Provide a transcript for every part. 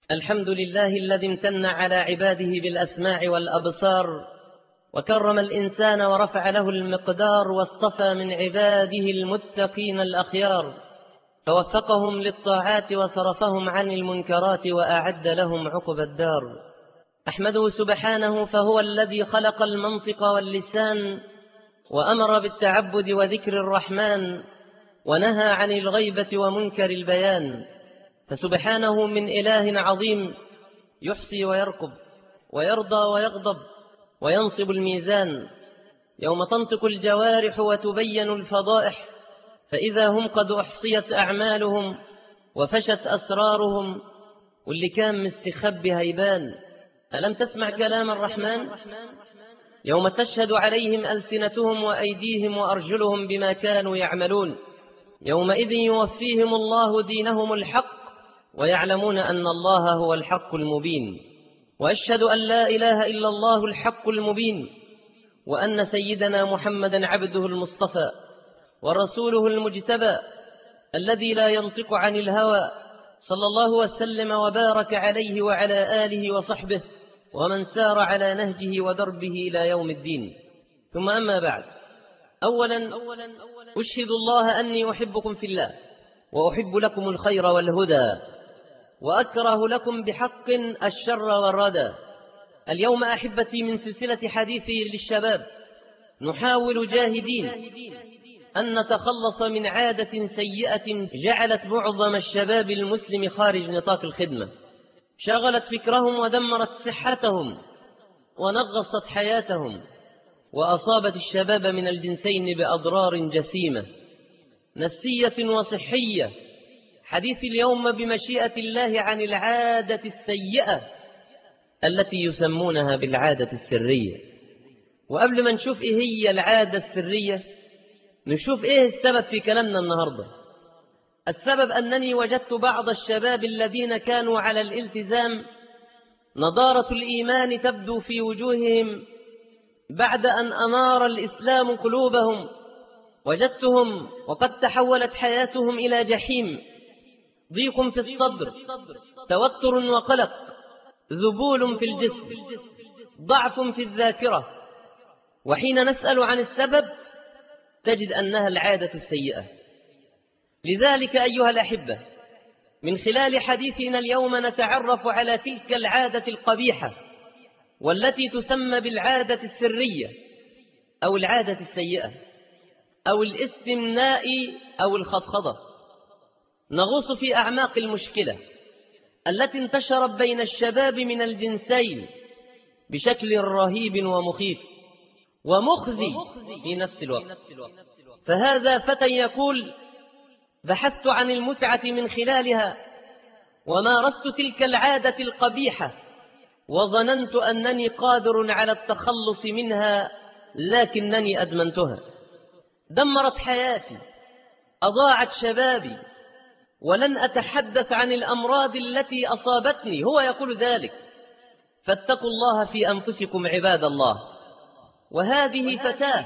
الحمد لله الذي امتن على عباده بالأسماع والأبصار، وكرم الإنسان ورفع له المقدار، واصطفى من عباده المتقين الأخيار، فوفقهم للطاعات وصرفهم عن المنكرات، وأعد لهم عقب الدار. أحمده سبحانه، فهو الذي خلق المنطق واللسان، وأمر بالتعبد وذكر الرحمن، ونهى عن الغيبة ومنكر البيان. فسبحانه من إله عظيم يحصي ويرقب، ويرضى ويغضب، وينصب الميزان. يوم تنطق الجوارح وتبين الفضائح، فإذا هم قد أحصيت أعمالهم وفشت أسرارهم، واللي كان مستخبي هيبان. ألم تسمع كلام الرحمن؟ يوم تشهد عليهم ألسنتهم وأيديهم وأرجلهم بما كانوا يعملون، يومئذ يوفيهم الله دينهم الحق، ويعلمون أن الله هو الحق المبين. وأشهد أن لا إله إلا الله الحق المبين، وأن سيدنا محمدا عبده المصطفى ورسوله المجتبى، الذي لا ينطق عن الهوى، صلى الله وسلم وبارك عليه وعلى آله وصحبه ومن سار على نهجه ودربه إلى يوم الدين. ثم أما بعد، أولا أشهد الله أني أحبكم في الله، وأحب لكم الخير والهدى، وأكره لكم بحق الشر والردى. اليوم أحبتي من سلسلة حديثي للشباب نحاول جاهدين أن نتخلص من عادة سيئة جعلت معظم الشباب المسلم خارج نطاق الخدمة، شغلت فكرهم ودمرت صحتهم ونغصت حياتهم، وأصابت الشباب من الجنسين بأضرار جسيمة نفسية وصحية. حديث اليوم بمشيئة الله عن العادة السيئة التي يسمونها بالعادة السرية. وقبل ما نشوف إيه هي العادة السرية، نشوف إيه السبب في كلامنا النهاردة. السبب أنني وجدت بعض الشباب الذين كانوا على الالتزام نضارة الإيمان تبدو في وجوههم بعد أن أنار الإسلام قلوبهم. وجدتهم وقد تحولت حياتهم إلى جحيم، ضيق في الصدر، توتر وقلق، ذبول في الجسم، ضعف في الذاكرة. وحين نسأل عن السبب تجد أنها العادة السيئة. لذلك أيها الأحبة، من خلال حديثنا اليوم نتعرف على تلك العادة القبيحة، والتي تسمى بالعادة السرية أو العادة السيئة أو الاستمناء أو الخضخضة. نغوص في أعماق المشكلة التي انتشرت بين الشباب من الجنسين بشكل رهيب ومخيف ومخزي في نفس الوقت. فهذا فتى يقول: بحثت عن المتعة من خلالها، ومارست تلك العادة القبيحة، وظننت أنني قادر على التخلص منها، لكنني أدمنتها. دمرت حياتي، أضاعت شبابي، ولن أتحدث عن الأمراض التي أصابتني. هو يقول ذلك. فاتقوا الله في أنفسكم عباد الله. وهذه فتاة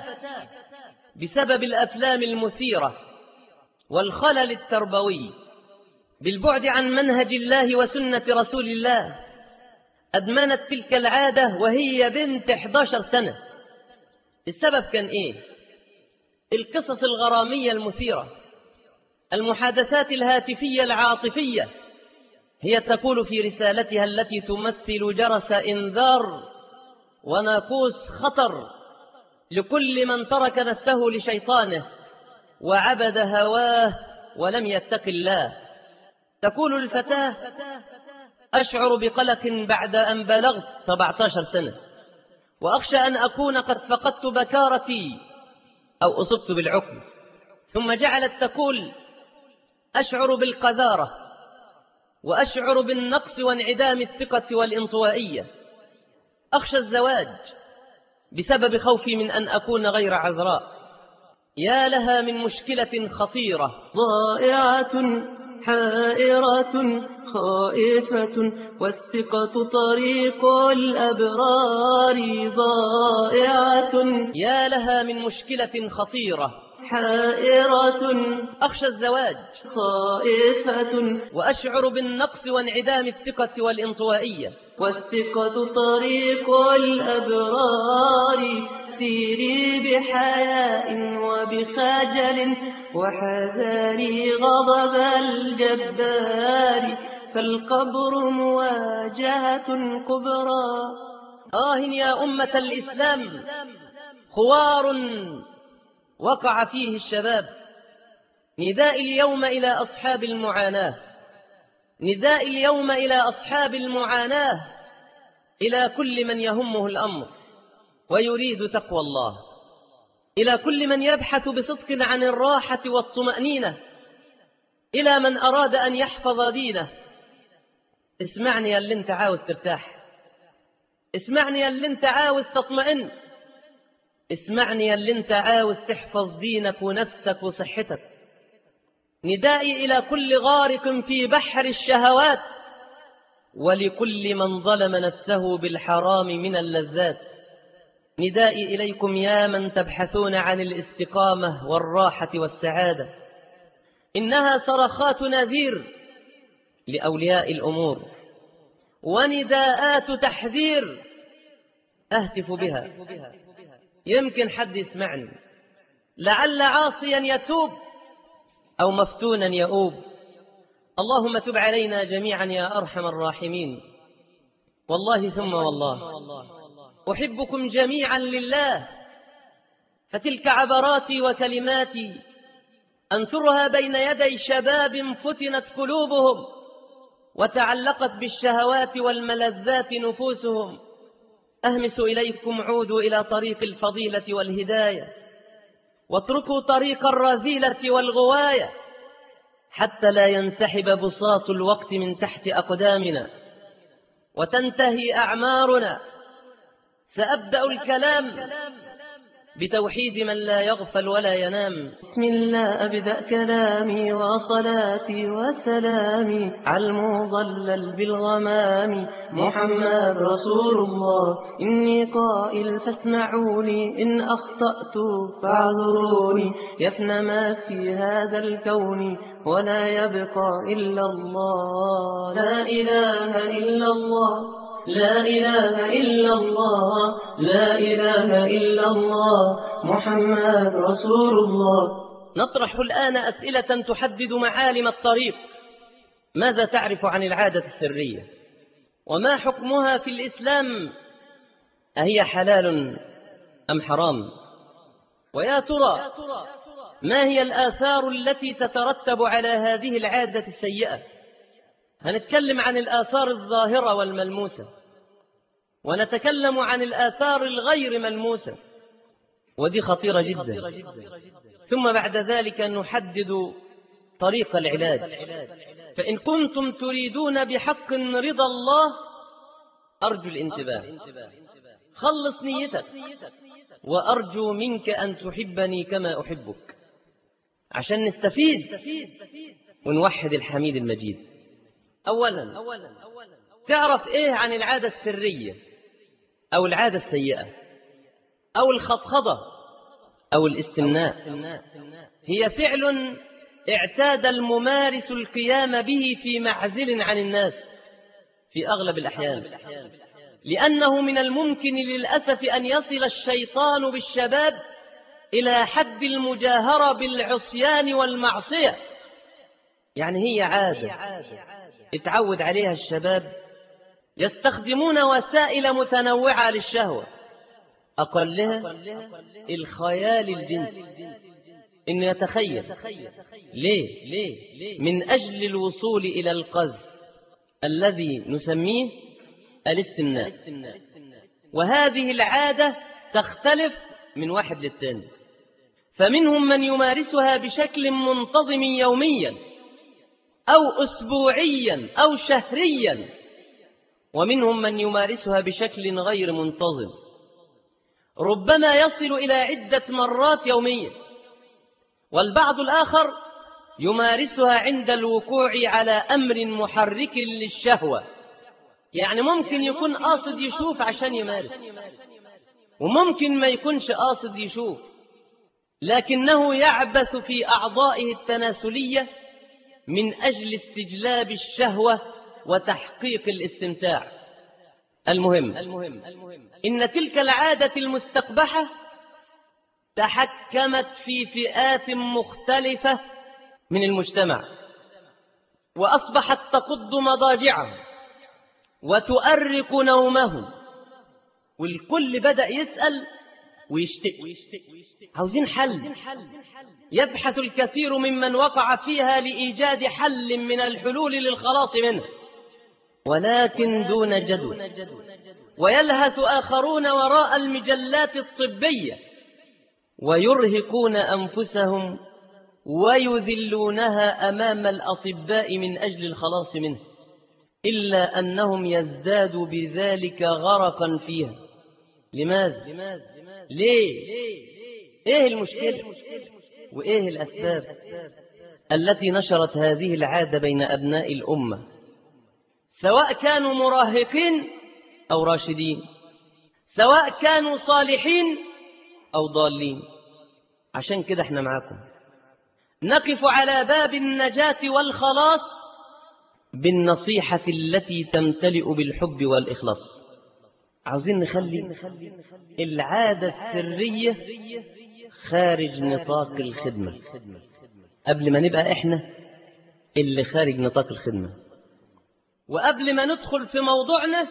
بسبب الأفلام المثيرة والخلل التربوي بالبعد عن منهج الله وسنة رسول الله أدمنت تلك العادة وهي بنت 11 سنة. السبب كان إيه؟ القصص الغرامية المثيرة، المحادثات الهاتفية العاطفية. هي تقول في رسالتها التي تمثل جرس إنذار وناقوس خطر لكل من ترك نفسه لشيطانه وعبد هواه ولم يتق الله. تقول الفتاة: أشعر بقلق بعد أن بلغت 17 سنة، وأخشى أن أكون قد فقدت بكارتي أو أصبت بالعقم. ثم جعلت تقول: أشعر بالقذارة، وأشعر بالنقص وانعدام الثقة والانطوائية. أخشى الزواج بسبب خوفي من أن أكون غير عذراء. يا لها من مشكلة خطيرة، ضائعة حائرة خائفة، والثقة طريق الأبرار ضائعة. يا لها من مشكلة خطيرة، حائرة أخشى الزواج خائفة وأشعر بالنقص وانعدام الثقة والانطوائية. والثقة طريق الأبرار سيري بحياء وبخجل وحذاري غضب الجبار فالقبر مواجهة كبرى. يا أمة الإسلام، خوار وقع فيه الشباب. نداء اليوم إلى أصحاب المعاناة، نداء اليوم إلى أصحاب المعاناة، إلى كل من يهمه الأمر ويريد تقوى الله، إلى كل من يبحث بصدق عن الراحة والطمأنينة، إلى من أراد أن يحفظ دينه. اسمعني يا اللي انت عاوز ترتاح، اسمعني يا اللي انت عاوز تطمئن، اسمعني يا اللي انت عاوز تحفظ دينك ونفسك وصحتك. ندائي إلى كل غارق في بحر الشهوات، ولكل من ظلم نفسه بالحرام من اللذات. ندائي إليكم يا من تبحثون عن الاستقامة والراحة والسعادة، إنها صرخات نذير لأولياء الأمور ونداءات تحذير أهتف بها. يمكن حد يسمعني، لعل عاصيا يتوب أو مفتونا يؤوب. اللهم تب علينا جميعا يا أرحم الراحمين. والله ثم والله أحبكم جميعا لله، فتلك عبراتي وكلماتي أنثرها بين يدي شباب فتنت قلوبهم وتعلقت بالشهوات والملذات نفوسهم. أهمس إليكم عودوا إلى طريق الفضيلة والهداية، واتركوا طريق الرذيلة والغواية، حتى لا ينسحب بساط الوقت من تحت أقدامنا وتنتهي أعمارنا. سأبدأ الكلام بتوحيد من لا يغفل ولا ينام. بسم الله أبدأ كلامي وصلاتي وسلامي على المضلل بالغمام محمد رسول الله. إني قائل فاسمعوني، إن أخطأت فاعذروني. يفنى ما في هذا الكون ولا يبقى إلا الله. لا إله إلا الله، لا إله إلا الله، لا إله إلا الله محمد رسول الله. نطرح الآن أسئلة تحدد معالم الطريق. ماذا تعرف عن العادة السرية؟ وما حكمها في الإسلام؟ أهي حلال أم حرام؟ ويا ترى ما هي الآثار التي تترتب على هذه العادة السيئة؟ هنتكلم عن الآثار الظاهرة والملموسة، ونتكلم عن الآثار الغير ملموسة، ودي خطيرة جدا. ثم بعد ذلك نحدد طريق العلاج. فإن كنتم تريدون بحق رضا الله أرجو الانتباه، خلص نيتك، وأرجو منك أن تحبني كما أحبك عشان نستفيد ونوحد الحميد المجيد. أولا، تعرف إيه عن العادة السرية أو العادة السيئة أو الخضخضة أو الاستمناء؟ هي فعل اعتاد الممارس القيام به في معزل عن الناس في أغلب الأحيان، لأنه من الممكن للأسف أن يصل الشيطان بالشباب إلى حد المجاهرة بالعصيان والمعصية. يعني هي عادة اتعود عليها الشباب، يستخدمون وسائل متنوعة للشهوة، أقلها الخيال الجنسي، إنه يتخيل. ليه؟ من أجل الوصول إلى القذف الذي نسميه الاستمناء. وهذه العادة تختلف من واحد للتاني، فمنهم من يمارسها بشكل منتظم يوميا أو أسبوعيا أو شهريا، ومنهم من يمارسها بشكل غير منتظم، ربما يصل إلى عدة مرات يوميا. والبعض الآخر يمارسها عند الوقوع على أمر محرك للشهوة، يعني ممكن يكون قاصد يشوف عشان يمارس، وممكن ما يكونش قاصد يشوف، لكنه يعبث في أعضائه التناسلية من أجل استجلاب الشهوة وتحقيق الاستمتاع. المهم إن تلك العادة المستقبحة تحكمت في فئات مختلفة من المجتمع، وأصبحت تقض مضاجعهم وتؤرق نومهم، والكل بدأ يسأل ويشتكي، عاوزين حل. يبحث الكثير ممن وقع فيها لإيجاد حل من الحلول للخلاص منه، ولكن دون جدوى. ويلهث آخرون وراء المجلات الطبية ويرهقون أنفسهم ويذلونها أمام الأطباء من أجل الخلاص منه، إلا أنهم يزدادوا بذلك غرقا فيها. لماذا؟ ليه؟ إيه المشكلة؟ وإيه الأسباب التي نشرت هذه العادة بين أبناء الأمة، سواء كانوا مراهقين أو راشدين، سواء كانوا صالحين أو ضالين؟ عشان كده احنا معاكم نقف على باب النجاة والخلاص بالنصيحة التي تمتلئ بالحب والإخلاص. عاوزين نخلي العادة السرية خارج نطاق الخدمة قبل ما نبقى احنا اللي خارج نطاق الخدمة. وقبل ما ندخل في موضوعنا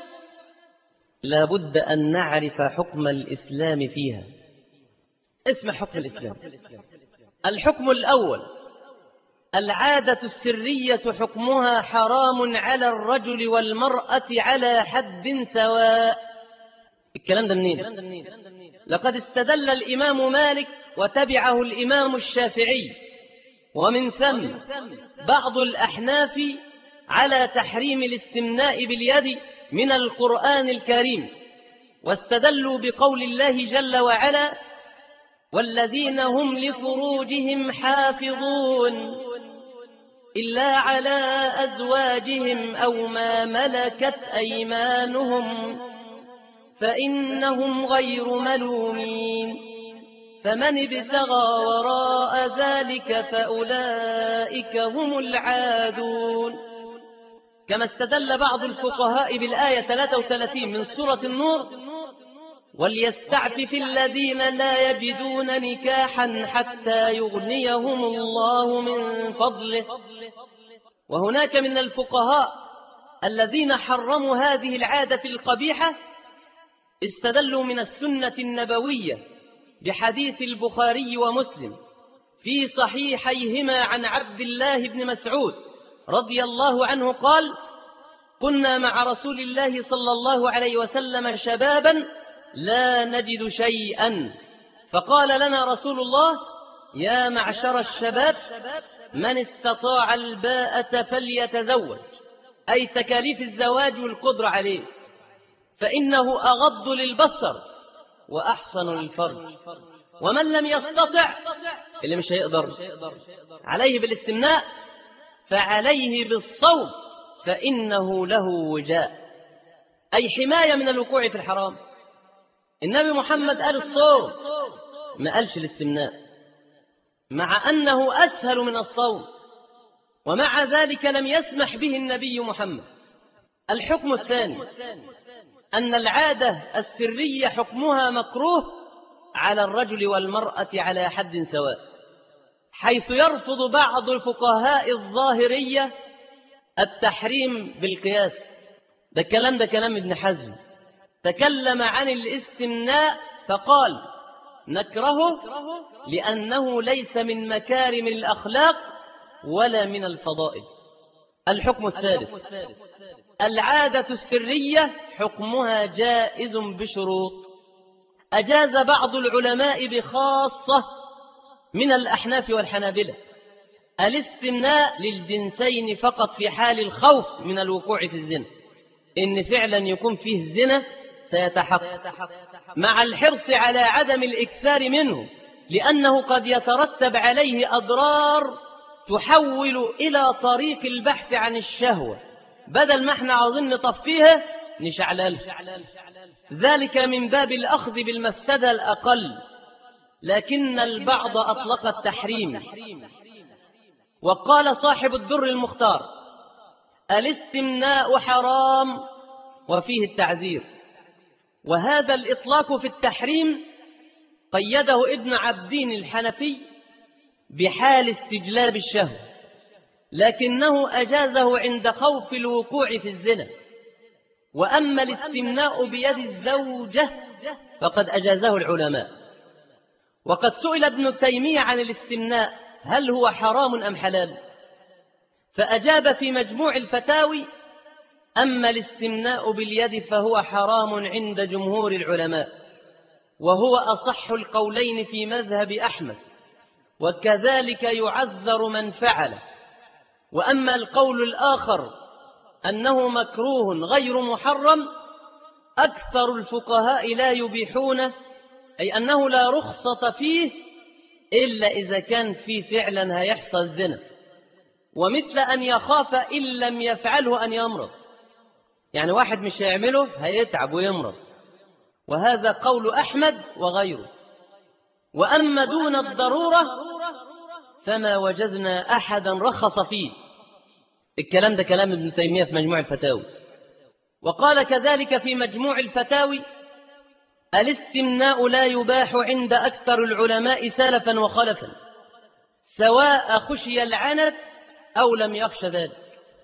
لابد أن نعرف حكم الإسلام فيها. اسم حكم الإسلام. الحكم الأول: العادة السرية حكمها حرام على الرجل والمرأة على حد سواء. الكلام ده منين؟ لقد استدل الإمام مالك وتبعه الإمام الشافعي ومن ثم بعض الأحناف على تحريم الاستمناء باليد من القرآن الكريم، واستدلوا بقول الله جل وعلا: والذين هم لفروجهم حافظون إلا على أزواجهم أو ما ملكت أيمانهم فإنهم غير ملومين، فمن ابتغى وراء ذلك فأولئك هم العادون. كما استدل بعض الفقهاء بالآية 33 من سورة النور: وليستعفف الذين لا يجدون نكاحا حتى يغنيهم الله من فضله. وهناك من الفقهاء الذين حرموا هذه العادة القبيحة استدلوا من السنة النبوية بحديث البخاري ومسلم في صحيحيهما عن عبد الله بن مسعود رضي الله عنه قال: كنا مع رسول الله صلى الله عليه وسلم شبابا لا نجد شيئا، فقال لنا رسول الله: يا معشر الشباب، من استطاع الباءة فليتزوج، أي تكاليف الزواج والقدرة عليه، فإنه أغض للبصر وأحسن للفرج، ومن لم يستطع، اللي مش هيقدر عليه بالاستمناء، فعليه بالصوم فإنه له وجاء، أي حماية من الوقوع في الحرام. النبي محمد قال الصوم، ما قالش الاستمناء، مع أنه أسهل من الصوم، ومع ذلك لم يسمح به النبي محمد. الحكم الثاني: أن العادة السرية حكمها مكروه على الرجل والمرأة على حد سواء، حيث يرفض بعض الفقهاء الظاهرية التحريم بالقياس. ده كلام ابن حزم، تكلم عن الاستمناء فقال: نكرهه لأنه ليس من مكارم الأخلاق ولا من الفضائل. الحكم الثالث: العادة السرية حكمها جائز بشروط. أجاز بعض العلماء بخاصة من الأحناف والحنابلة الاستمناء للجنسين فقط في حال الخوف من الوقوع في الزنا، إن فعلا يكون فيه الزنا سيتحقق، مع الحرص على عدم الإكثار منه، لأنه قد يترتب عليه أضرار تحول إلى طريق البحث عن الشهوة، بدل ما احنا عاوزين نطفيها نشعلل، ذلك من باب الأخذ بالمفسدة الأقل. لكن البعض أطلق التحريم. وقال صاحب الدر المختار: الاستمناء حرام وفيه التعذير. وهذا الإطلاق في التحريم قيده ابن عبدين الحنفي بحال استجلاب الشهوة، لكنه أجازه عند خوف الوقوع في الزنا. وأما الاستمناء بيد الزوجة فقد أجازه العلماء. وقد سئل ابن تيمية عن الاستمناء هل هو حرام أم حلال، فأجاب في مجموع الفتاوي: أما الاستمناء باليد فهو حرام عند جمهور العلماء، وهو أصح القولين في مذهب أحمد، وكذلك يعذر من فعله. وأما القول الآخر أنه مكروه غير محرم، أكثر الفقهاء لا يبيحونه، أي أنه لا رخصة فيه إلا إذا كان فيه فعلا هيحصل زنا، ومثل أن يخاف إن لم يفعله أن يمرض. يعني واحد مش هيعمله هيتعب ويمرض، وهذا قول أحمد وغيره. وأما دون الضرورة فما وجدنا أحدا رخص فيه. الكلام ده كلام ابن تيمية في مجموع الفتاوي. وقال كذلك في مجموع الفتاوي: الاستمناء لا يباح عند أكثر العلماء سلفا وخلفا، سواء خشي العنت أو لم يخش ذلك.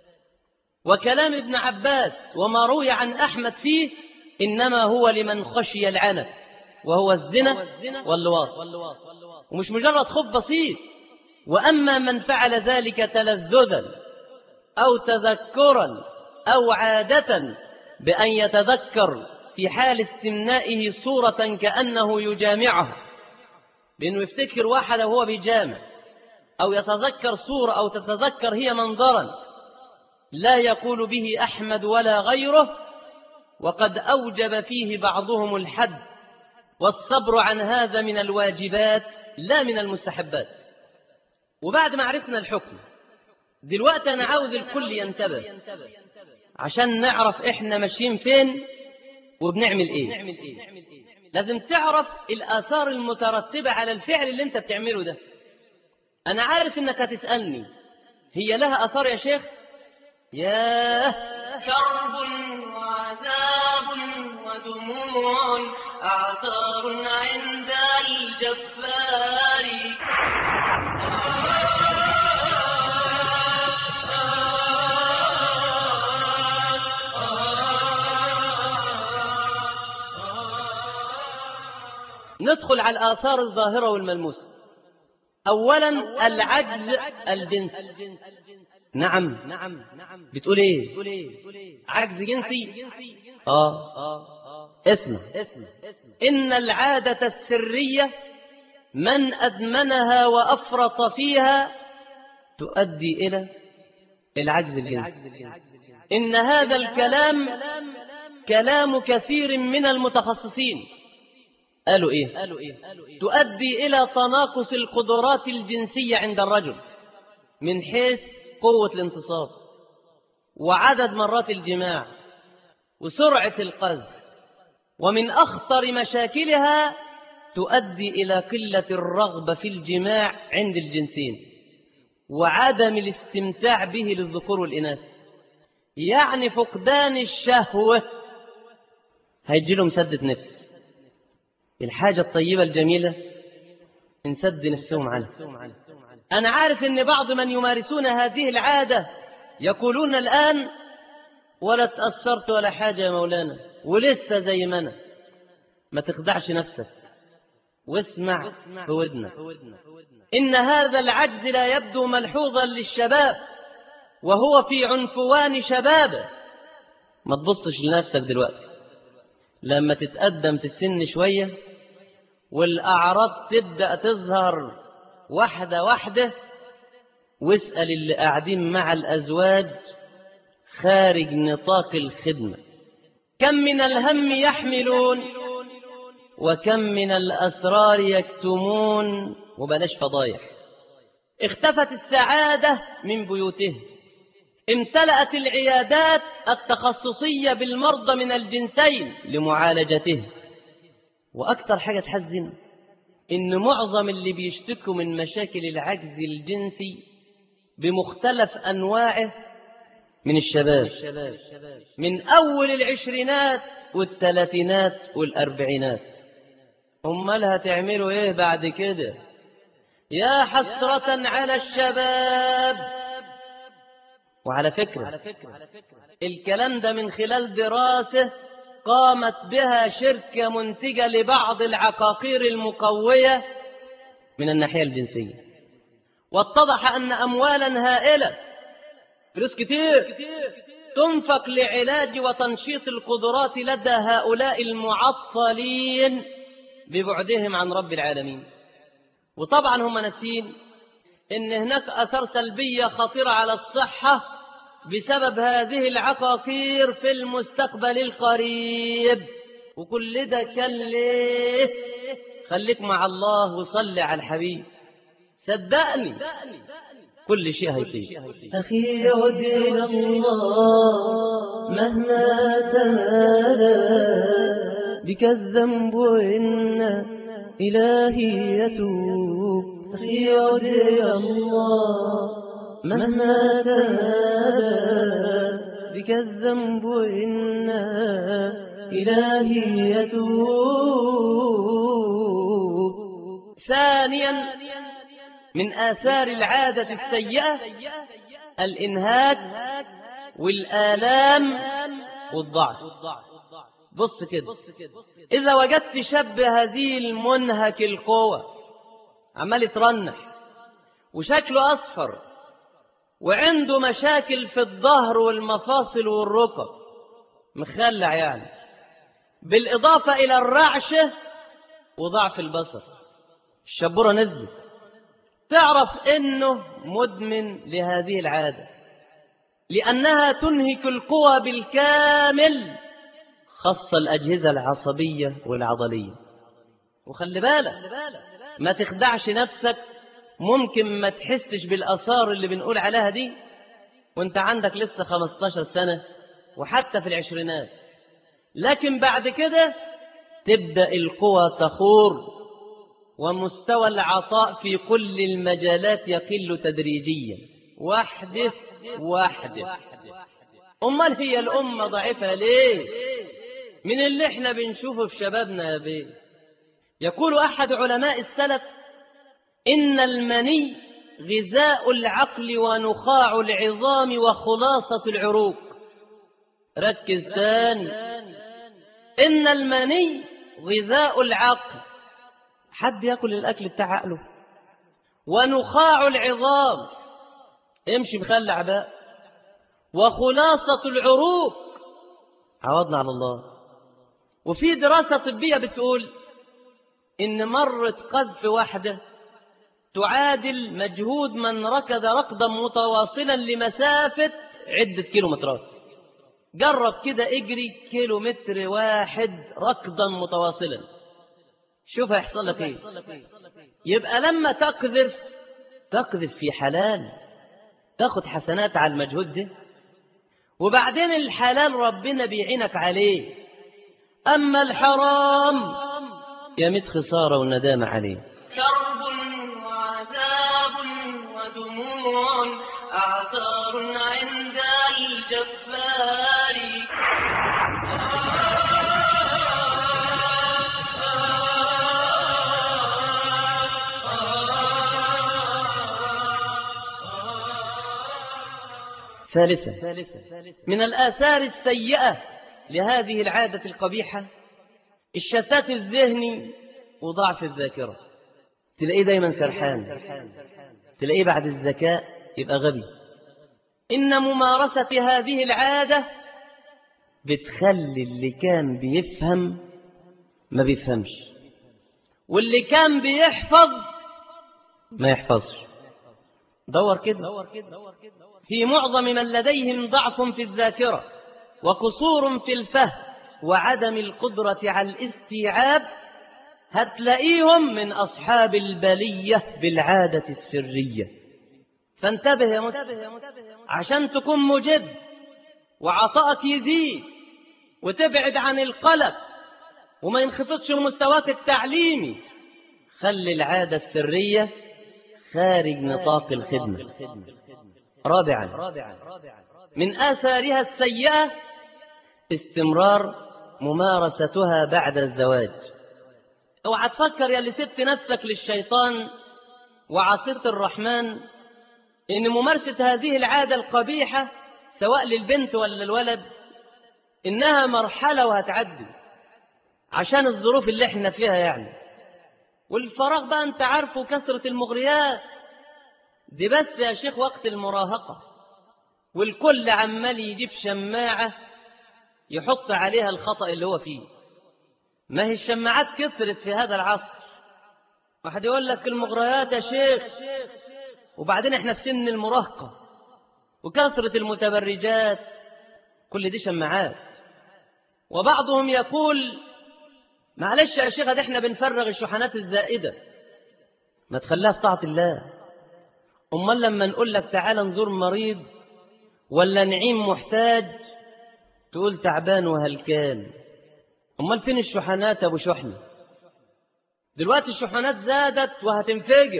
وكلام ابن عباس وما روي عن أحمد فيه إنما هو لمن خشي العنت، وهو الزنا واللواط، ومش مجرد خوف بسيط. وأما من فعل ذلك تلذذا أو تذكرا أو عادة بأن يتذكر في حال استمنائه صورة كأنه يجامعه، بأنه يفتكر واحد وهو بيجامع، أو يتذكر صورة أو تتذكر هي منظرا، لا يقول به أحمد ولا غيره، وقد أوجب فيه بعضهم الحد، والصبر عن هذا من الواجبات لا من المستحبات. وبعد ما عرفنا الحكم، دلوقتي أنا عاوز الكل ينتبه عشان نعرف إحنا ماشيين فين وبنعمل إيه. لازم تعرف الآثار المترتبة على الفعل اللي أنت بتعمله ده. أنا عارف إنك هتسألني هي لها آثار يا شيخ؟ ياه، كرب وعذاب ودموع أعثار عند الجبار. ندخل على الآثار الظاهرة والملموسة. أولا العجز الجنسي. نعم. بتقول ايه؟ عجز جنسي؟ اسمع. إن العادة السرية من أدمنها وأفرط فيها تؤدي إلى العجز الجنسي. إن هذا الكلام كلام كثير من المتخصصين. قالوا إيه؟ تؤدي إلى تناقص القدرات الجنسية عند الرجل من حيث قوة الانتصاب وعدد مرات الجماع وسرعة القذف. ومن أخطر مشاكلها تؤدي إلى قلة الرغبة في الجماع عند الجنسين وعدم الاستمتاع به للذكور والإناث، يعني فقدان الشهوة. هيجيلهم سدة نفس. الحاجة الطيبة الجميلة نسد نفسهم عنها. أنا عارف أن بعض من يمارسون هذه العادة يقولون الآن: ولا تأثرت ولا حاجة يا مولانا، ولسه زي ما أنا. ما تخدعش نفسك واسمع بودنك. إن هذا العجز لا يبدو ملحوظا للشباب وهو في عنفوان شبابه. ما تبصش لنفسك دلوقتي، لما تتقدم في السن شوية والأعراض تبدأ تظهر واحدة واحدة، واسأل اللي قاعدين مع الأزواج خارج نطاق الخدمة كم من الهم يحملون وكم من الأسرار يكتمون. وبلاش فضايح. اختفت السعادة من بيوتهم، امتلأت العيادات التخصصية بالمرضى من الجنسين لمعالجتهم. وأكثر حاجة تحزن إن معظم اللي بيشتكوا من مشاكل العجز الجنسي بمختلف أنواعه من الشباب، من أول العشرينات والثلاثينات والأربعينات. أمال هتعملوا إيه بعد كده؟ يا حسرة على الشباب. وعلى فكرة الكلام ده من خلال دراسة قامت بها شركة منتجة لبعض العقاقير المقوية من الناحية الجنسية، واتضح أن أموالا هائلة، فلوس كتير، تنفق لعلاج وتنشيط القدرات لدى هؤلاء المعطلين ببعدهم عن رب العالمين. وطبعا هم ناسين إن هناك آثار سلبية خطيرة على الصحة بسبب هذه العقاقير في المستقبل القريب. وكل ده كان ليه؟ خليك مع الله وصلي على الحبيب، صدقني كل شيء هيطير. أخي عد إلى الله مهما تمادى بك الذنب إن إلهي يتوب. أخي عد إلى الله مهما تمادى بك الذنب إن إلهي يتوب. ثانيا من آثار العادة السيئة الإنهاك والآلام والضعف. بص كده، إذا وجدت شاب هزيل منهك القوة عمال يترنح وشكله أصفر وعنده مشاكل في الظهر والمفاصل والركب، مخلع يعني، بالإضافة إلى الرعشة وضعف البصر، الشبورة نزلت، تعرف إنه مدمن لهذه العادة، لأنها تنهك القوى بالكامل، خاصة الأجهزة العصبية والعضلية. وخلي بالك ما تخدعش نفسك، ممكن ما تحسش بالآثار اللي بنقول عليها دي وانت عندك لسه 15 سنة وحتى في العشرينات، لكن بعد كده تبدأ القوى تخور ومستوى العطاء في كل المجالات يقل تدريجيا، واحدة واحدة. أمال هي الأمة ضعيفة ليه؟ من اللي احنا بنشوفه في شبابنا يا بيه. يقول أحد علماء السلف: إن المني غذاء العقل ونخاع العظام وخلاصة العروق. ركز تاني، إن المني غذاء العقل، حد يأكل الأكل بتاع عقله، ونخاع العظام، امشي مخلع بقى، وخلاصة العروق، عوضنا على الله. وفي دراسة طبية بتقول إن مرة قذف واحدة تعادل مجهود من ركض ركضا متواصلا لمسافة عدة كيلومترات. جرب كده اجري كيلومتر واحد ركضا متواصلا، شوف هيحصل لك ايه. يبقى لما تقذف في حلال تاخد حسنات على المجهود ده، وبعدين الحلال ربنا بيعينك عليه، أما الحرام يمت خسارة والندامة عليه. كرب وعذاب ودموع أعثار عند الجبار. ثالثا من الآثار السيئة لهذه العادة القبيحة الشتات الذهني وضعف الذاكرة. تلاقيه دايما سرحان، تلاقيه بعد الذكاء يبقى غبي. إن ممارسة هذه العادة بتخلي اللي كان بيفهم ما بيفهمش، واللي كان بيحفظ ما يحفظش. دور كده في معظم من لديهم ضعف في الذاكرة وقصور في الفهم وعدم القدرة على الاستيعاب، هتلاقيهم من أصحاب البلية بالعادة السرية. فانتبه يا مسلم عشان تكون مجد وعطائك يزيد وتبعد عن القلق وما ينخفضش مستواك التعليمي. خلي العادة السرية خارج نطاق الخدمة. رابعا، من آثارها السيئة استمرار ممارستها بعد الزواج. اوعى تفكر يا اللي سبت نفسك للشيطان وعصيت الرحمن إن ممارسة هذه العادة القبيحة سواء للبنت ولا الولد إنها مرحلة وهتعدي عشان الظروف اللي احنا فيها يعني. والفراغ بقى انت عارفه كثرة المغريات دي بس يا شيخ وقت المراهقة، والكل عمال يجيب شماعة يحط عليها الخطأ اللي هو فيه. ما هي الشماعات كثرت في هذا العصر. واحد يقول لك المغريات يا شيخ، وبعدين احنا في سن المراهقة وكثرة المتبرجات، كل دي شماعات. وبعضهم يقول معلش يا شيخ ده احنا بنفرغ الشحنات الزائدة، ما تخليها في طاعة الله. امال لما نقول لك تعال نزور مريض ولا نعيم محتاج تقول تعبان وهلكان، امال فين الشحنات يا ابو شحنة؟ دلوقتي الشحنات زادت وهتنفجر.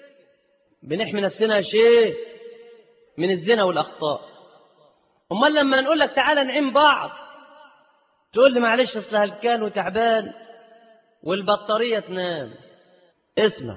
بنحمي نفسنا يا شيخ من الزنا والأخطاء. امال لما نقول لك تعالى نعين بعض تقول لي معلش اصل هلكان وتعبان والبطارية تنام. اسمع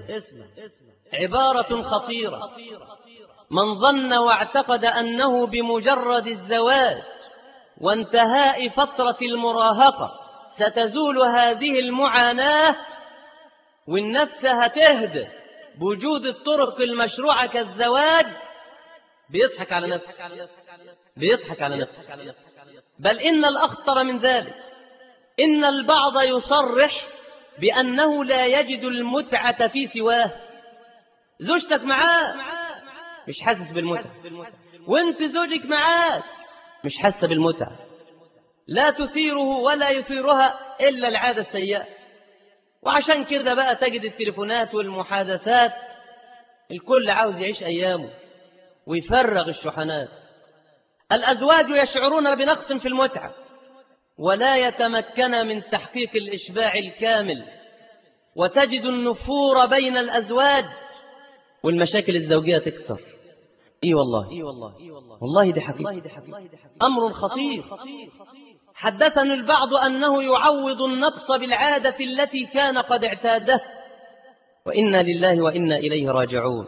عبارة خطيرة. من ظن واعتقد أنه بمجرد الزواج وانتهاء فترة المراهقة ستزول هذه المعاناة والنفس هتهدى بوجود الطرق المشروعة كالزواج، بيضحك على نفسه، بيضحك على نفسه. بل إن الأخطر من ذلك إن البعض يصرح بأنه لا يجد المتعة في سواه. زوجتك معاه مش حاسس بالمتعة، وانت زوجك معاه مش حاسة بالمتعة. لا تثيره ولا يثيرها إلا العادة السيئة. وعشان كده بقى تجد التليفونات والمحادثات، الكل عاوز يعيش أيامه ويفرغ الشحنات. الأزواج يشعرون بنقص في المتعة ولا يتمكن من تحقيق الإشباع الكامل، وتجد النفور بين الأزواج والمشاكل الزوجية تكثر. إي والله والله دي حقيقة، أمر خطير. حدثني البعض أنه يعوض النقص بالعادة التي كان قد اعتاده، وإنا لله وإنا إليه راجعون.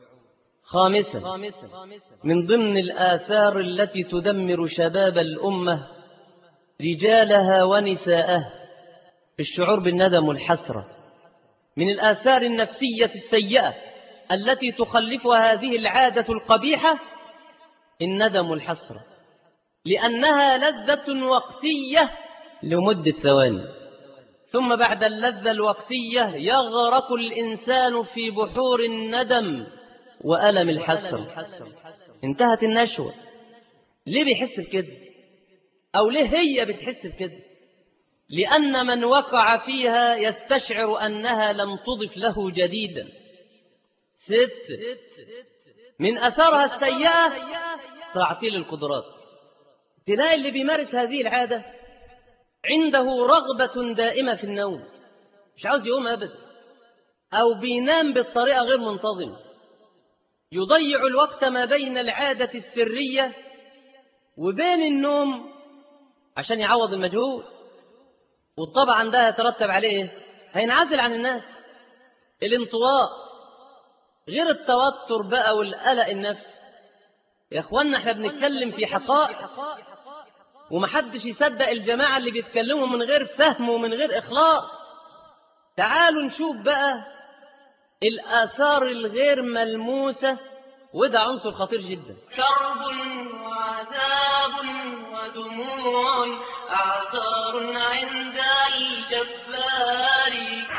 خامسا، من ضمن الآثار التي تدمر شباب الأمة رجالها ونساءها الشعور بالندم والحسرة. من الآثار النفسية السيئة التي تخلفها هذه العادة القبيحة الندم والحسرة، لأنها لذة وقتية لمدة ثواني، ثم بعد اللذة الوقتية يغرق الإنسان في بحور الندم وألم الحسرة. انتهت النشوة. ليه بيحس بكده؟ أو ليه هي بتحس بكده؟ لأن من وقع فيها يستشعر أنها لم تضف له جديدا. 6، من أثارها السيئة تعطيل القدرات. تلاقي اللي بيمارس هذه العادة عنده رغبة دائمة في النوم، مش عاوز يقوم أبدا، أو بينام بالطريقة غير منتظمة، يضيع الوقت ما بين العادة السرية وبين النوم عشان يعوض المجهود. وطبعا ده يترتب عليه هينعزل عن الناس، الانطواء، غير التوتر بقى والقلق النفسي. يا اخوانا احنا بنتكلم في حقائق، ومحدش يصدق الجماعة اللي بيتكلموا من غير فهم ومن غير إخلاص. تعالوا نشوف بقى الآثار الغير ملموسة، وده عنصر خطير جدا. كرب وعذاب ودموع أعثار عند الجبار.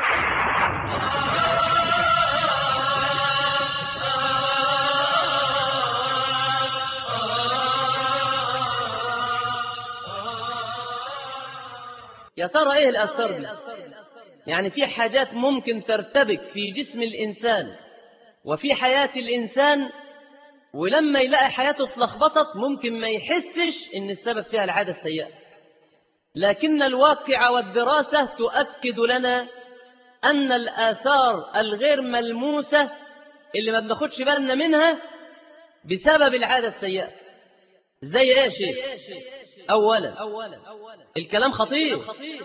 يا ترى ايه الآثار دي؟ يعني في حاجات ممكن ترتبك في جسم الإنسان وفي حياة الإنسان، ولما يلاقي حياته اتلخبطت ممكن ما يحسش ان السبب فيها العادة السيئة. لكن الواقع والدراسة تؤكد لنا أن الآثار الغير ملموسة اللي ما بناخدش بالنا منها بسبب العادة السيئة. زي ايه يا شيخ؟ أولا الكلام خطير.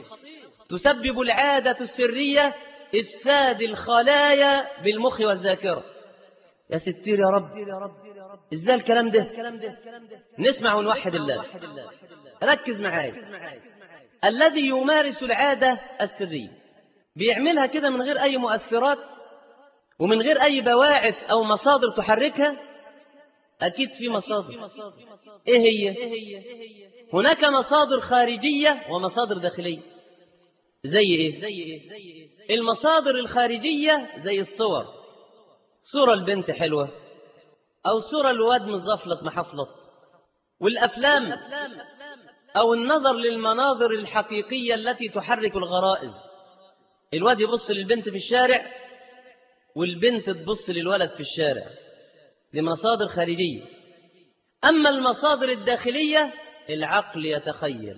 تسبب العادة السرية إفساد الخلايا بالمخ والذاكرة. يا ستير يا رب، ازاي الكلام ده؟ نسمع ونوحد الله. ركز معايا. الذي يمارس العادة السرية بيعملها كده من غير أي مؤثرات ومن غير أي بواعث أو مصادر تحركها. أكيد في مصادر. إيه هي؟ هناك مصادر خارجية ومصادر داخلية. زي إيه؟ المصادر الخارجية زي الصور، صورة البنت حلوة أو صورة الواد مزفلط محفلط، والأفلام أو النظر للمناظر الحقيقية التي تحرك الغرائز. الواد يبص للبنت في الشارع والبنت تبص للولد في الشارع. دي مصادر خارجية. أما المصادر الداخلية، العقل يتخيل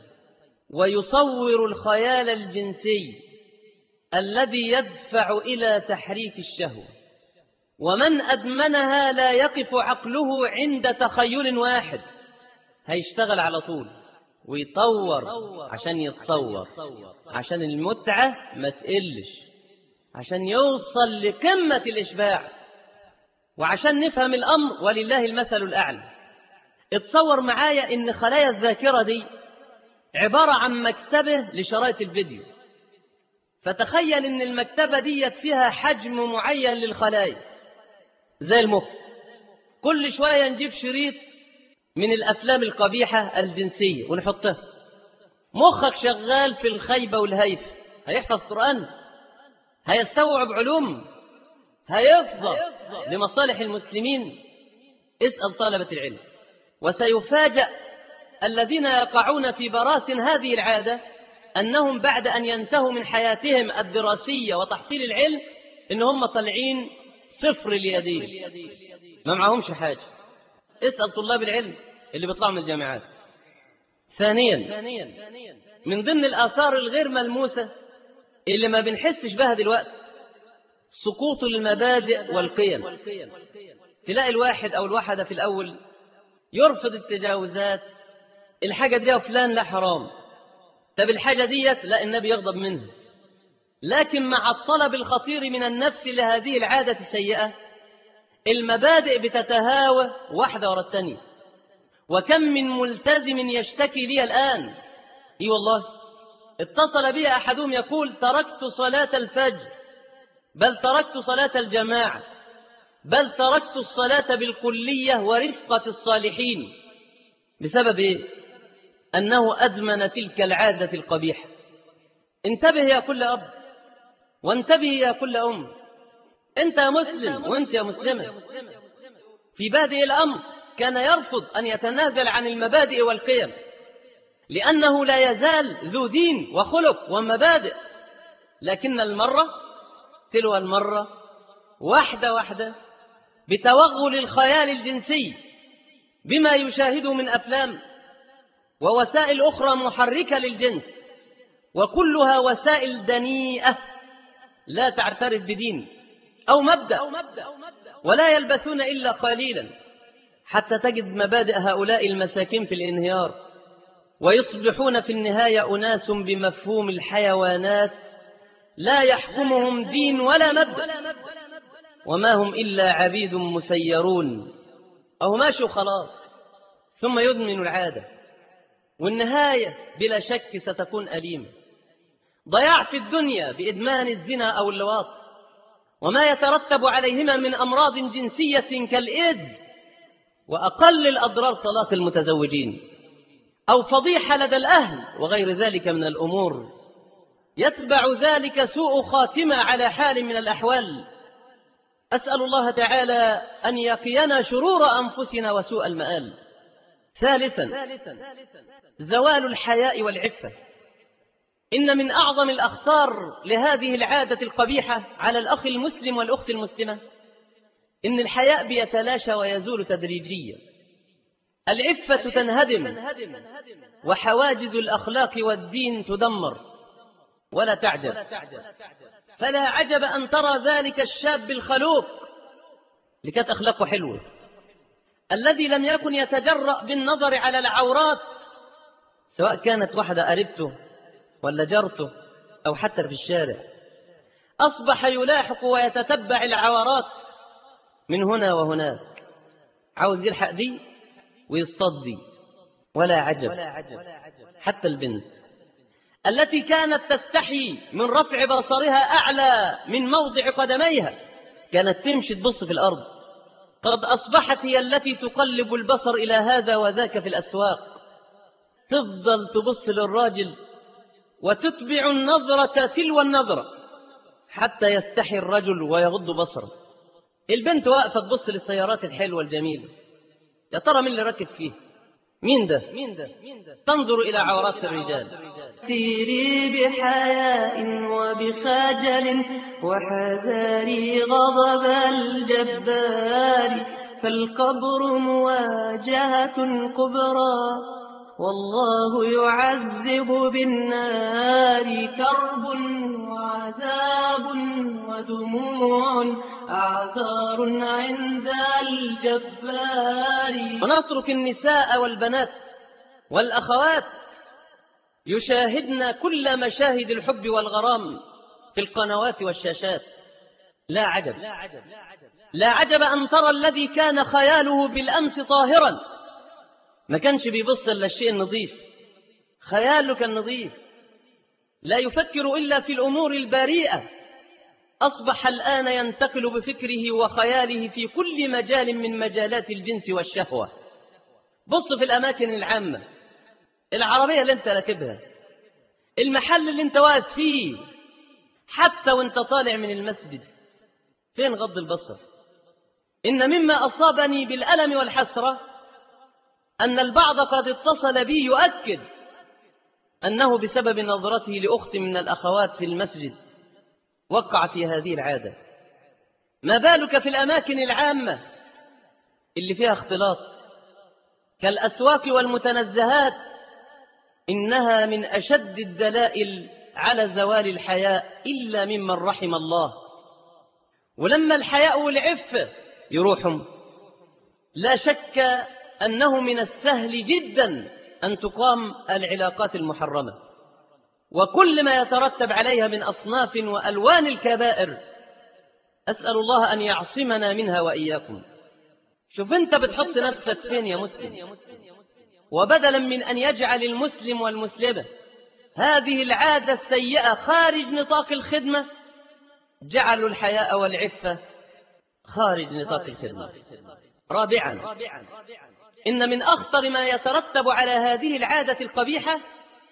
ويصور الخيال الجنسي الذي يدفع إلى تحريك الشهوة. ومن أدمنها لا يقف عقله عند تخيل واحد، هيشتغل على طول ويطور عشان يتصور، عشان المتعة ما تقلش، عشان يوصل لقمة الإشباع. وعشان نفهم الأمر ولله المثل الأعلى، اتصور معايا إن خلايا الذاكرة دي عبارة عن مكتبة لشرايط الفيديو. فتخيل إن المكتبة دي فيها حجم معين للخلايا زي المخ. كل شوية نجيب شريط من الأفلام القبيحة الجنسية ونحطها. مخك شغال في الخيبة والهيف، هيحفظ قرآن، هيستوعب علوم، هيفضل لمصالح المسلمين. اسأل طلبة العلم. وسيفاجأ الذين يقعون في براثن هذه العادة أنهم بعد أن ينتهوا من حياتهم الدراسية وتحصيل العلم إن هم طالعين صفر اليدين، ما معهمش حاجة. اسأل طلاب العلم اللي بيطلعوا من الجامعات. ثانيا، من ضمن الآثار الغير ملموسة اللي ما بنحسش بها دلوقتي سقوط المبادئ والقيم. تلاقي الواحد أو الواحدة في الأول يرفض التجاوزات. الحاجة دي فلان لا حرام، طب الحاجة ديت لا النبي يغضب منها. لكن مع الطلب الخطير من النفس لهذه العادة السيئة المبادئ بتتهاوى واحدة ورا الثانية. وكم من ملتزم يشتكي لي الآن، اي والله، اتصل بي أحدهم يقول تركت صلاة الفجر، بل تركت صلاة الجماعة، بل تركت الصلاة بالكلية ورفقة الصالحين. بسبب إيه؟ أنه أدمن تلك العادة القبيحة. انتبه يا كل أب، وانتبه يا كل أم. أنت يا مسلم وأنت يا مسلمة. في بادئ الأمر كان يرفض أن يتنازل عن المبادئ والقيم، لأنه لا يزال ذو دين وخلق ومبادئ. لكن المرة تلو المرة، واحدة واحدة، بتوغل الخيال الجنسي بما يشاهده من أفلام ووسائل أخرى محركة للجنس، وكلها وسائل دنيئة لا تعترف بدين أو مبدأ، ولا يلبثون إلا قليلا حتى تجد مبادئ هؤلاء المساكين في الانهيار، ويصبحون في النهاية أناس بمفهوم الحيوانات لا يحكمهم دين ولا مبدأ، وما هم إلا عبيد مسيرون أو ماشوا خلاص. ثم يدمن العادة، والنهاية بلا شك ستكون أليمة. ضياع في الدنيا بإدمان الزنا أو اللواط وما يترتب عليهما من أمراض جنسية كالإيدز، وأقل الأضرار طلاق المتزوجين، أو فضيحة لدى الأهل، وغير ذلك من الأمور. يتبع ذلك سوء خاتمة على حال من الأحوال. أسأل الله تعالى أن يقينا شرور أنفسنا وسوء المآل. ثالثا، زوال الحياء والعفة. إن من أعظم الأخطار لهذه العادة القبيحة على الأخ المسلم والأخت المسلمة إن الحياء بيتلاشى ويزول تدريجيا. العفة تنهدم وحواجز الأخلاق والدين تدمر. ولا تعجب، فلا عجب أن ترى ذلك الشاب الخلوق اللي كانت أخلاقه حلوة، الذي لم يكن يتجرأ بالنظر على العورات، سواء كانت واحدة قريبته ولا جارته أو حتى في الشارع، أصبح يلاحق ويتتبع العورات من هنا وهناك، عاوز يلحق دي ويصطاد دي. ولا عجب حتى البنت التي كانت تستحي من رفع بصرها أعلى من موضع قدميها كانت تمشي تبص في الأرض، قد أصبحت هي التي تقلب البصر إلى هذا وذاك في الأسواق، تفضل تبص للراجل وتتبع النظرة تلو النظرة حتى يستحي الرجل ويغض بصره. البنت واقفة تبص للسيارات الحلوة الجميلة، يا ترى مين اللي ركب فيه؟ مين ده؟ تنظر إلى عورات الرجال. سيري بحياء وبخجل وحذاري غضب الجبار، فالقبر مواجهة كبرى والله يعذب بالنار، كرب وعذاب ودموع أعذار عند الجبار. ونترك النساء والبنات والأخوات يشاهدن كل مشاهد الحب والغرام في القنوات والشاشات. لا عجب أن ترى الذي كان خياله بالأمس طاهرا، ما كانش بيبص إلا الشيء النظيف، خياله كان نظيف، لا يفكر إلا في الأمور البريئة، أصبح الآن ينتقل بفكره وخياله في كل مجال من مجالات الجنس والشهوة. بص في الأماكن العامة، العربية اللي انت راكبها، المحل اللي انت واقف فيه، حتى وانت طالع من المسجد، فين غض البصر؟ إن مما أصابني بالألم والحسرة أن البعض قد اتصل بي يؤكد أنه بسبب نظرته لأخت من الأخوات في المسجد وقع في هذه العادة. ما بالك في الأماكن العامة اللي فيها اختلاط كالأسواق والمتنزهات؟ إنها من أشد الدلائل على زوال الحياء إلا ممن رحم الله. ولما الحياء والعفة يروحهم، لا شك أنه من السهل جدا أن تقام العلاقات المحرمة وكل ما يترتب عليها من أصناف وألوان الكبائر. أسأل الله أن يعصمنا منها وإياكم. شوف أنت بتحط نفسك فين يا مسلم، وبدلا من أن يجعل المسلم والمسلمة هذه العادة السيئة خارج نطاق الخدمة، جعلوا الحياء والعفة خارج نطاق الخدمة. رابعا، إن من أخطر ما يترتب على هذه العادة القبيحة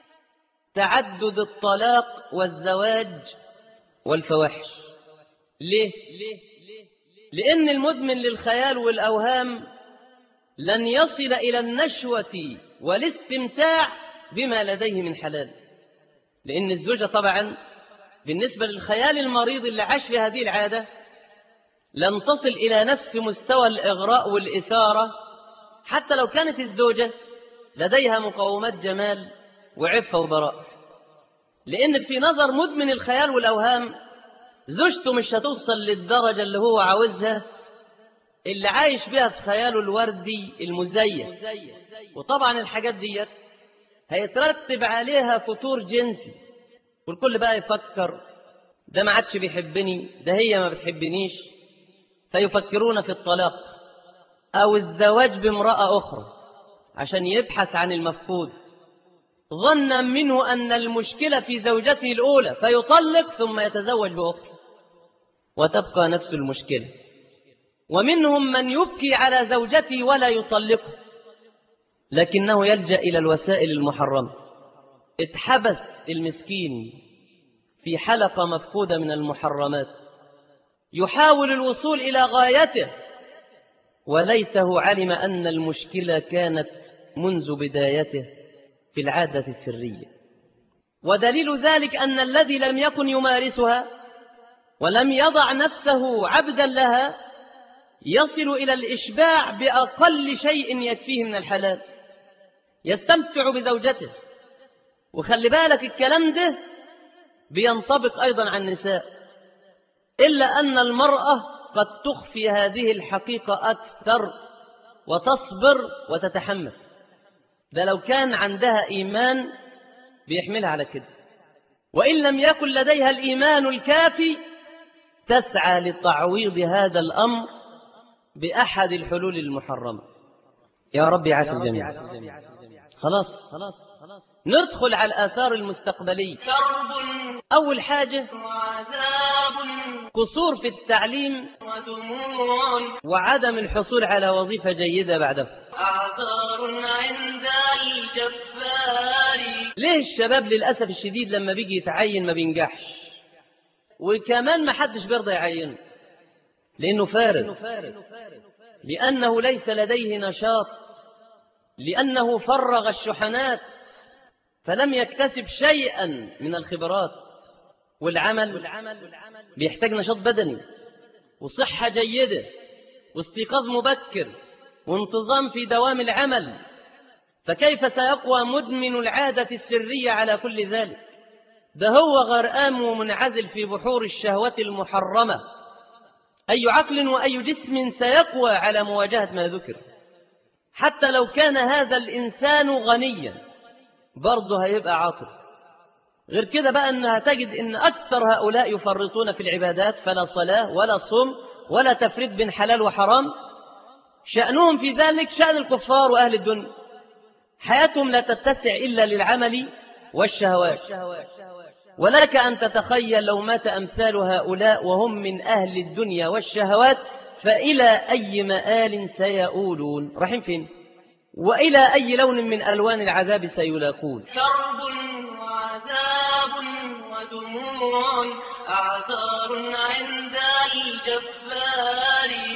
تعدد الطلاق والزواج والفواحش. ليه؟ لأن المدمن للخيال والأوهام لن يصل إلى النشوة والاستمتاع بما لديه من حلال، لأن الزوجة طبعا بالنسبة للخيال المريض اللي عاش في هذه العادة لن تصل إلى نفس مستوى الإغراء والإثارة، حتى لو كانت الزوجة لديها مقومات جمال وعفة وبراء، لأن في نظر مدمن الخيال والأوهام زوجته مش هتوصل للدرجة اللي هو عاوزها، اللي عايش بها في خياله الوردي المزين. وطبعا الحاجات دي هيترتب عليها فتور جنسي، والكل بقى يفكر ده ما عادش بيحبني، ده هي ما بتحبنيش، فيفكرون في الطلاق أو الزواج بامرأة أخرى عشان يبحث عن المفقود، ظنا منه أن المشكلة في زوجته الأولى فيطلق ثم يتزوج بأخرى وتبقى نفس المشكلة. ومنهم من يبكي على زوجته ولا يطلقه لكنه يلجأ إلى الوسائل المحرمة. اتحبس المسكين في حلقة مفقودة من المحرمات، يحاول الوصول إلى غايته وليته علم أن المشكلة كانت منذ بدايته في العادة السرية. ودليل ذلك أن الذي لم يكن يمارسها ولم يضع نفسه عبدا لها يصل إلى الإشباع بأقل شيء يكفيه من الحلال، يستمتع بزوجته. وخلي بالك الكلام ده بينطبق أيضا عن النساء، إلا أن المرأة قد تخفي هذه الحقيقة أكثر وتصبر وتتحمل. ده لو كان عندها إيمان بيحملها على كده، وإن لم يكن لديها الإيمان الكافي تسعى لتعويض هذا الأمر بأحد الحلول المحرمة. يا رب يعافي الجميع. خلاص ندخل على الآثار المستقبلية. أول حاجة قصور في التعليم وعدم الحصول على وظيفة جيدة بعده. أعذار عند الجبار. ليه الشباب للأسف الشديد لما بيجي يتعين ما بينجحش؟ وكمان ما حدش بيرضى يعينه، لأنه فارغ، لأنه ليس لديه نشاط، لأنه فرغ الشحنات فلم يكتسب شيئا من الخبرات. والعمل بيحتاج نشاط بدني وصحة جيدة واستيقاظ مبكر وانتظام في دوام العمل، فكيف سيقوى مدمن العادة السرية على كل ذلك؟ ده هو غرقان ومنعزل في بحور الشهوات المحرمة. أي عقل وأي جسم سيقوى على مواجهة ما ذكر؟ حتى لو كان هذا الإنسان غنيا برضه هيبقى عاطل. غير كده بقى أنها تجد أن أكثر هؤلاء يفرطون في العبادات، فلا صلاة ولا صوم ولا تفريق بين حلال وحرام. شأنهم في ذلك شأن الكفار وأهل الدنيا، حياتهم لا تتسع إلا للعمل والشهوات. ولك أن تتخيل لو مات أمثال هؤلاء وهم من أهل الدنيا والشهوات فإلى أي مآل سيؤولون؟ رايحين فين؟ وإلى أي لون من ألوان العذاب سيلاقون؟ كرب وعذاب ودموع أعذار عند الجبار.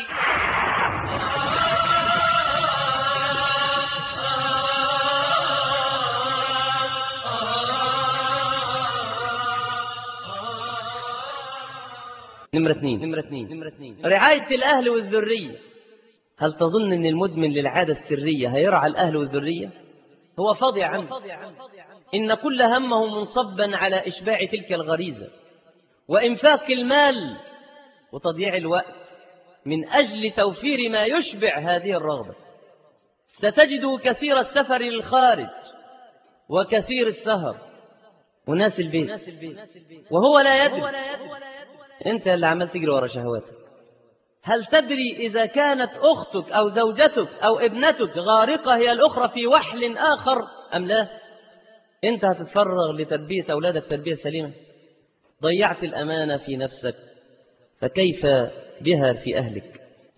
نمرة اثنين رعاية الأهل والذرية. هل تظن أن المدمن للعادة السرية هيرعى الأهل والذرية؟ هو فاضي عنه. إن كل همه منصبا على إشباع تلك الغريزة وإنفاق المال وتضييع الوقت من أجل توفير ما يشبع هذه الرغبة. ستجد كثير السفر للخارج وكثير السهر وناس البيت وهو لا يدري. أنت اللي عمال تجري ورا شهواتك. هل تدري إذا كانت أختك أو زوجتك أو ابنتك غارقة هي الأخرى في وحل آخر أم لا؟ أنت هتتفرغ لتربية أولادك تربية سليمة؟ ضيعت الأمانة في نفسك، فكيف بها في أهلك؟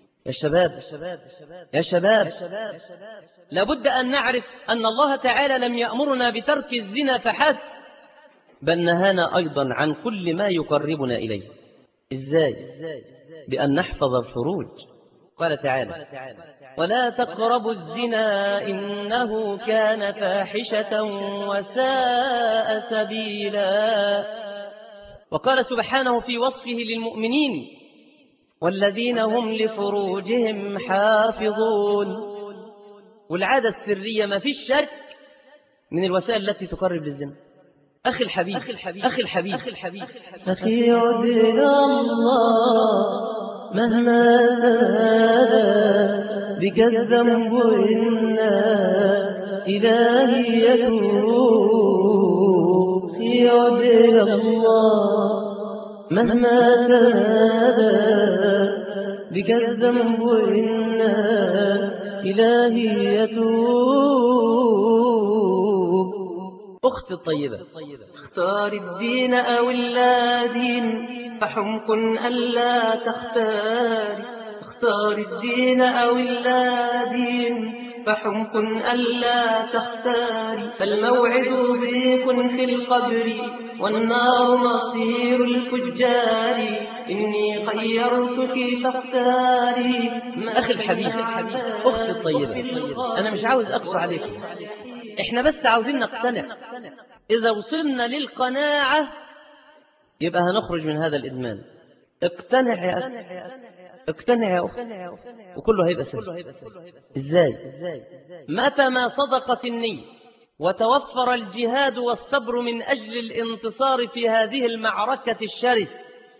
يا شباب لابد أن نعرف أن الله تعالى لم يأمرنا بترك الزنا فحسب، بل نهانا أيضا عن كل ما يقربنا إليه. إزاي؟ بأن نحفظ الفروج. قال تعالى: ولا تقربوا الزنا إنه كان فاحشة وساء سبيلا. وقال سبحانه في وصفه للمؤمنين: والذين هم لفروجهم حافظون. والعادة السرية ما فيش شك من الوسائل التي تقرب للزنا. أخي الحبيب أخي عدل الله مهما زاد بك الذنب إنا إلهي يتوب. أخي عدل الله مهما زاد بك الذنب إنا إلهي يتوب. أختي الطيبة، اختار الدين أو اللا دين فحمق ألا تختاري. اختار الدين أو اللا دين فحمق ألا تختاري. فالموعد ضيق في القبر والنار مصير الفجار. إني خيرتك فاختاري. أخي الحبيب أختي الطيبة، أنا مش عاوز أقصر عليك، إحنا بس عاوزين نقتنع. إذا وصلنا للقناعة يبقى هنخرج من هذا الإدمان. اقتنع يا أخي، اقتنع يا أخي، وكله هيبقى سهل. إزاي؟ متى ما صدقت النية وتوفر الجهاد والصبر من أجل الانتصار في هذه المعركة الشرسة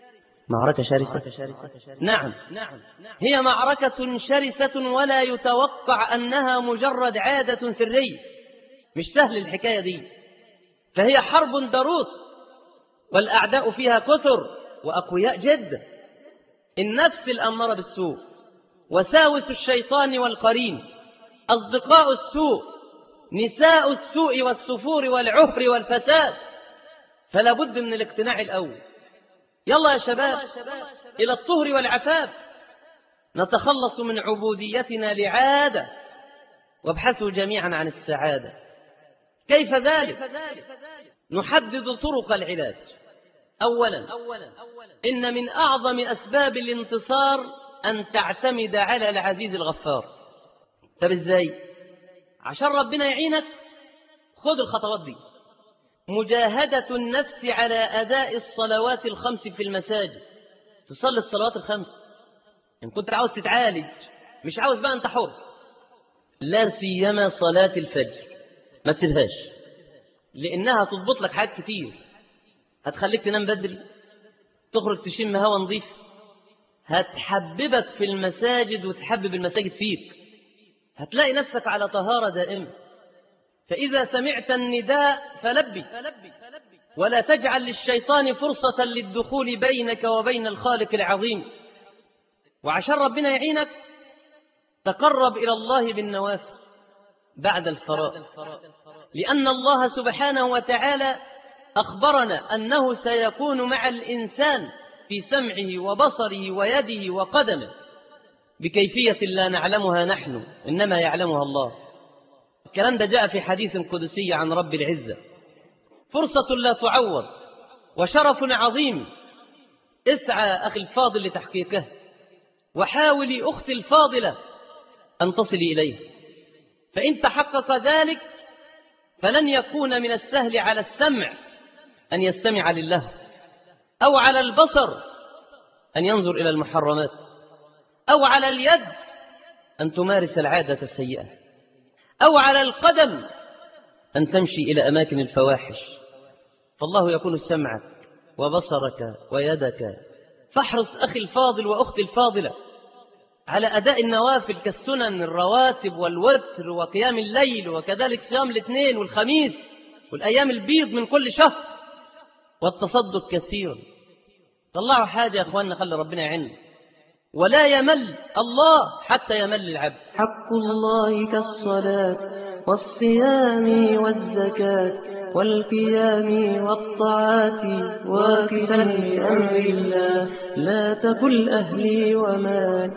معركة شرسة. نعم، هي معركة شرسة، ولا يتوقع أنها مجرد عادة سرية، مش سهل الحكاية دي، فهي حرب ضروس، والأعداء فيها كثر وأقوياء جدا. النفس الأمارة بالسوء، وساوس الشيطان والقرين، أصدقاء السوء، نساء السوء والسفور والعفر والفساد. فلا بد من الاقتناع الأول. يلا يا شباب إلى الطهر والعفاف، نتخلص من عبوديتنا لعادة، وابحثوا جميعا عن السعادة. كيف ذلك؟ نحدد طرق العلاج. أولا، إن من أعظم أسباب الانتصار أن تعتمد على العزيز الغفار. طب إزاي؟ عشان ربنا يعينك خذ الخطوات دي. مجاهدة النفس على أداء الصلوات الخمس في المساجد. تصلي الصلوات الخمس إن كنت عاوز تتعالج، مش عاوز بقى أنت حر. لا سيما صلاة الفجر ما تسيبهاش، لأنها تضبط لك حاجات كتير. هتخليك تنام بدري، تخرج تشم هوا نظيف، هتحببك في المساجد وتحبب المساجد فيك، هتلاقي نفسك على طهارة دائمة. فإذا سمعت النداء فلبي، ولا تجعل للشيطان فرصة للدخول بينك وبين الخالق العظيم. وعشان ربنا يعينك تقرب إلى الله بالنوافل بعد الفرائض، لأن الله سبحانه وتعالى أخبرنا أنه سيكون مع الإنسان في سمعه وبصره ويده وقدمه بكيفية لا نعلمها نحن، إنما يعلمها الله. الكلام ده جاء في حديث قدسي عن رب العزة. فرصة لا تعوض وشرف عظيم، اسعى أخي الفاضل لتحقيقه، وحاولي أختي الفاضلة أن تصلي إليه. فإن تحقق ذلك فلن يكون من السهل على السمع أن يستمع لله، أو على البصر أن ينظر إلى المحرمات، أو على اليد أن تمارس العادة السيئة، أو على القدم أن تمشي إلى أماكن الفواحش. فالله يكون سمعك وبصرك ويدك. فاحرص أخي الفاضل وأختي الفاضلة على أداء النوافل كالسنن الرواتب والوتر وقيام الليل، وكذلك صيام الاثنين والخميس والأيام البيض من كل شهر، والتصدق كثيرا. طلعوا حاجة يا أخواننا، خلي ربنا يعيننا. ولا يمل الله حتى يمل العبد. حق الله كالصلاة والصيام والزكاة والقيام والطاعات واقفا بأمر الله. لا تقل أهلي ومال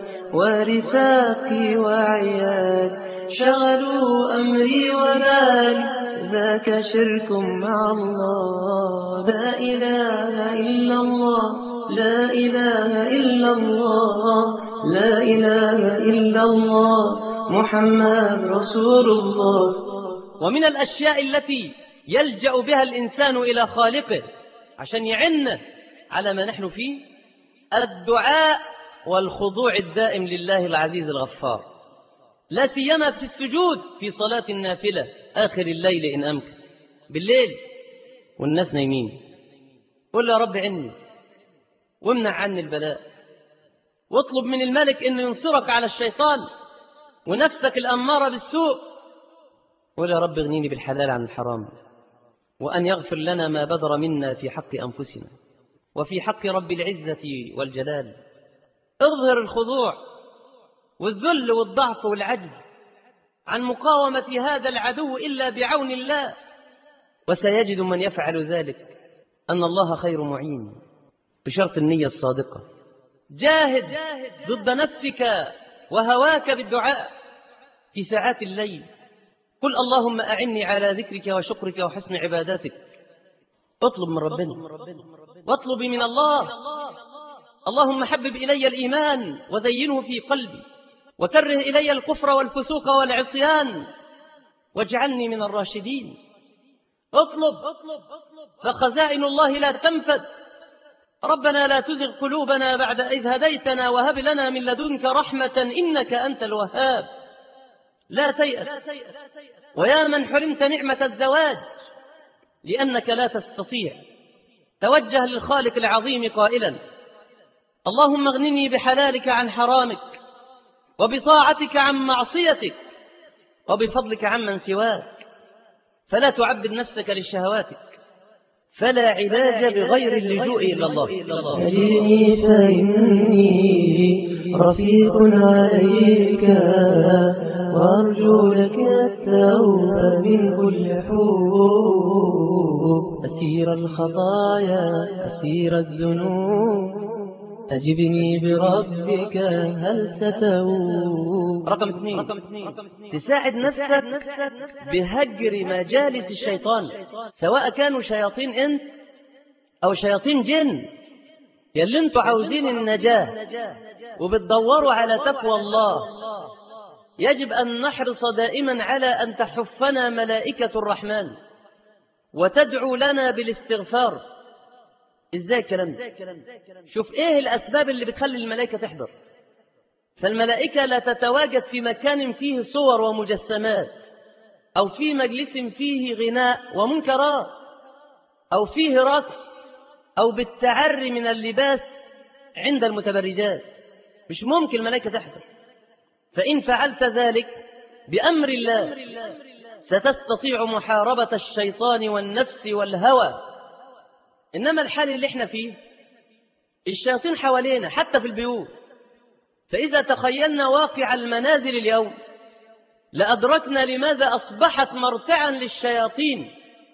ورفاقي وعيال شغلوا أمري وبالي، ذاك شرك مع الله. لا إله إلا الله، لا إله إلا الله، لا إله إلا الله، محمد رسول الله. ومن الأشياء التي يلجأ بها الإنسان إلى خالقه عشان يعن على ما نحن فيه الدعاء والخضوع الدائم لله العزيز الغفار، لا سيما في السجود في صلاة النافلة آخر الليل إن أمكن، بالليل والناس نايمين. قل يا رب عني وامنع عني البلاء، واطلب من الملك أنه ينصرك على الشيطان ونفسك الأمارة بالسوء. قل يا رب اغنيني بالحلال عن الحرام، وأن يغفر لنا ما بدر منا في حق أنفسنا وفي حق رب العزة والجلال. اظهر الخضوع والذل والضعف والعجز عن مقاومة هذا العدو إلا بعون الله، وسيجد من يفعل ذلك أن الله خير معين بشرط النية الصادقة. جاهد ضد نفسك وهواك بالدعاء في ساعات الليل. قل اللهم أعني على ذكرك وشكرك وحسن عباداتك. اطلب من ربنا واطلبي من الله. اللهم حبب إلي الإيمان وزينه في قلبي، وكره إلي الكفر والفسوق والعصيان، واجعلني من الراشدين. اطلب فخزائن الله لا تنفد. ربنا لا تزغ قلوبنا بعد إذ هديتنا وهب لنا من لدنك رحمة إنك أنت الوهاب. لا تيأس. ويا من حرمت نعمة الزواج لأنك لا تستطيع، توجه للخالق العظيم قائلا اللهم اغنني بحلالك عن حرامك، وبطاعتك عن معصيتك، وبفضلك عمن سواك، فلا تعبد نفسك لشهواتك، فلا علاج بغير اللجوء إلى الله. أجرني فإني رفيق عليك، وأرجو لك التوبة من كل حوب، أسير الخطايا أسير الذنوب، أجبني بربك هل ستوب. رقم 2، تساعد نفسك بهجر مجالس الشيطان، سواء كانوا شياطين إنس أو شياطين جن. يلي انتوا عاوزين النجاة وبتدوروا على تقوى الله، يجب أن نحرص دائما على أن تحفنا ملائكة الرحمن وتدعو لنا بالاستغفار. إزاي الكلام ده؟ شوف إيه الأسباب اللي بتخلي الملائكة تحضر. فالملائكة لا تتواجد في مكان فيه صور ومجسمات، أو في مجلس فيه غناء ومنكرات، أو فيه رقص، أو بالتعري من اللباس عند المتبرجات. مش ممكن الملائكة تحضر. فإن فعلت ذلك بأمر الله ستستطيع محاربة الشيطان والنفس والهوى. إنما الحال اللي احنا فيه الشياطين حوالينا حتى في البيوت. فإذا تخيلنا واقع المنازل اليوم لأدركنا لماذا أصبحت مرتعا للشياطين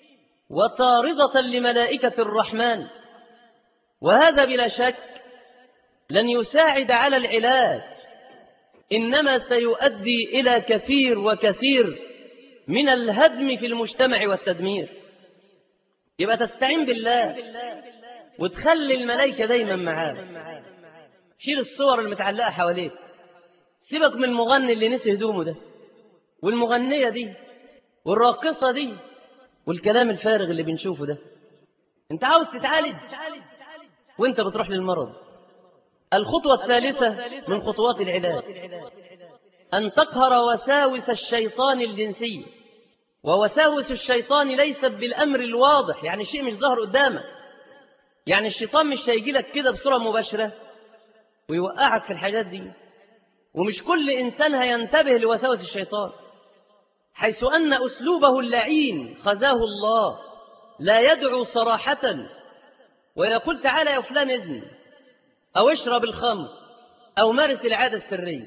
وطاردة لملائكة الرحمن. وهذا بلا شك لن يساعد على العلاج، إنما سيؤدي إلى كثير وكثير من الهدم في المجتمع والتدمير. يبقى تستعين بالله وتخلي الملائكة دايما معاك. شيل الصور المتعلقة حواليك، سيبك من المغني اللي نسي هدومه ده، والمغنية دي، والراقصة دي، والكلام الفارغ اللي بنشوفه ده. انت عاوز تتعالج وانت بتروح للمرض. الخطوة الثالثة من خطوات العلاج أن تقهر وساوس الشيطان الجنسي. ووساوس الشيطان ليست بالأمر الواضح، يعني شيء مش ظاهر قدامك. يعني الشيطان مش هيجي لك كده بصورة مباشرة ويوقعك في الحاجات دي. ومش كل إنسان هينتبه لوساوس الشيطان، حيث أن أسلوبه اللعين خزاه الله لا يدعو صراحة ويقول تعالى يا فلان إذن، أو اشرب الخمر، أو مارس العادة السرية،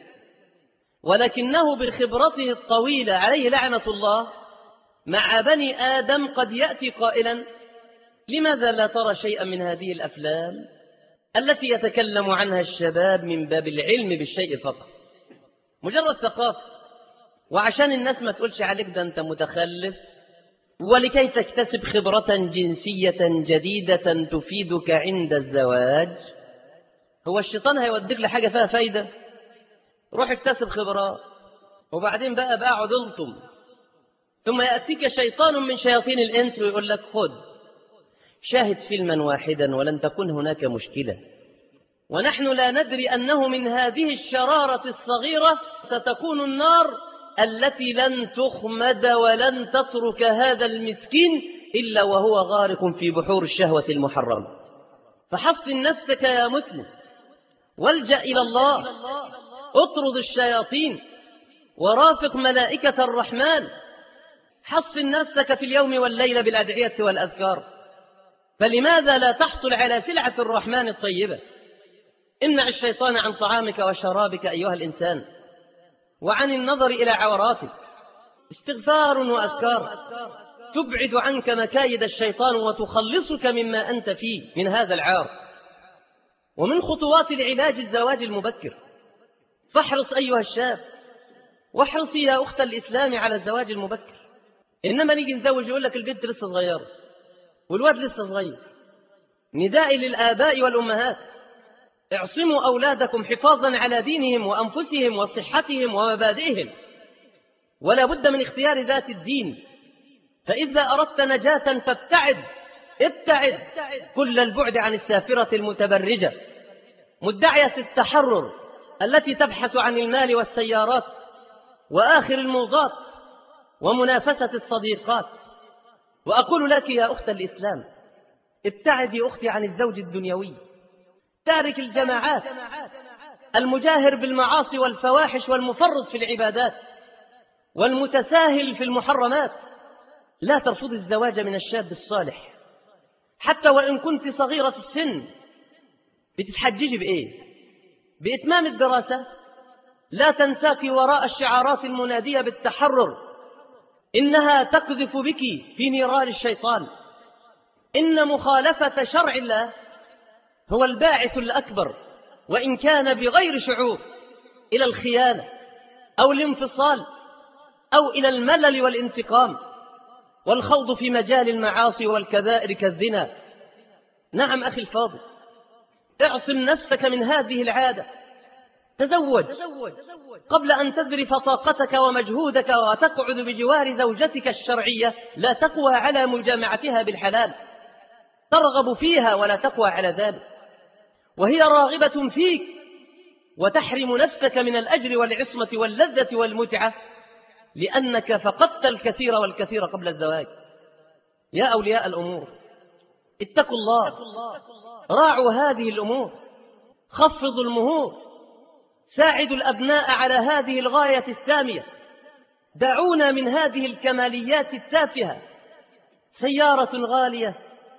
ولكنه بخبرته الطويلة عليه لعنة الله مع بني آدم قد يأتي قائلا لماذا لا ترى شيئا من هذه الأفلام التي يتكلم عنها الشباب من باب العلم بالشيء فقط، مجرد ثقافة، وعشان الناس ما تقولش عليك ده أنت متخلف، ولكي تكتسب خبرة جنسية جديدة تفيدك عند الزواج. هو الشيطان هيوديك لحاجة فيها فايدة؟ روح اكتسب خبرات، وبعدين بقى اقعد الطم. ثم يأتيك شيطان من شياطين الإنس ويقول لك خذ شاهد فيلما واحدا ولن تكون هناك مشكلة. ونحن لا ندري أنه من هذه الشرارة الصغيرة ستكون النار التي لن تخمد ولن تترك هذا المسكين إلا وهو غارق في بحور الشهوة المحرمة. فحصن نفسك يا مسلم، والجأ إلى الله، اطرد الشياطين ورافق ملائكة الرحمن. حصن نفسك في اليوم والليلة بالأدعية والأذكار. فلماذا لا تحصل على سلعة الرحمن الطيبة؟ امنع الشيطان عن طعامك وشرابك أيها الإنسان، وعن النظر إلى عوراتك. استغفار وأذكار تبعد عنك مكايد الشيطان وتخلصك مما أنت فيه من هذا العار. ومن خطوات العلاج الزواج المبكر. فاحرص أيها الشاب، واحرصي يا أخت الإسلام على الزواج المبكر. إنما نيجي نزوج يقول لك البنت لسه صغيرة والواد لسه صغير. ندائي للآباء والأمهات، اعصموا أولادكم حفاظا على دينهم وأنفسهم وصحتهم ومبادئهم، ولا بد من اختيار ذات الدين. فإذا أردت نجاة ابتعد كل البعد عن السافرة المتبرجة مدعية التحرر التي تبحث عن المال والسيارات وآخر الموضات ومنافسة الصديقات. وأقول لك يا أخت الإسلام، ابتعدي أختي عن الزوج الدنيوي تارك الجماعات، المجاهر بالمعاصي والفواحش والمفرط في العبادات والمتساهل في المحرمات. لا ترفض الزواج من الشاب الصالح حتى وإن كنت صغيرة السن. بتتحججي بإيه؟ بإتمام الدراسة؟ لا تنساك وراء الشعارات المنادية بالتحرر، إنها تقذف بك في نيران الشيطان. إن مخالفة شرع الله هو الباعث الأكبر وإن كان بغير شعور إلى الخيانة أو الانفصال أو إلى الملل والانتقام والخوض في مجال المعاصي والكبائر كالزنا. نعم أخي الفاضل، اعصم نفسك من هذه العادة. تزوج قبل أن تذرف طاقتك ومجهودك وتقعد بجوار زوجتك الشرعية لا تقوى على مجامعتها بالحلال، ترغب فيها ولا تقوى على ذلك، وهي راغبة فيك وتحرم نفسك من الأجر والعصمة واللذة والمتعة لأنك فقدت الكثير والكثير قبل الزواج. يا أولياء الأمور، اتقوا الله، راعوا هذه الأمور، خفضوا المهور، ساعدوا الأبناء على هذه الغاية السامية. دعونا من هذه الكماليات التافهة، سيارة غالية،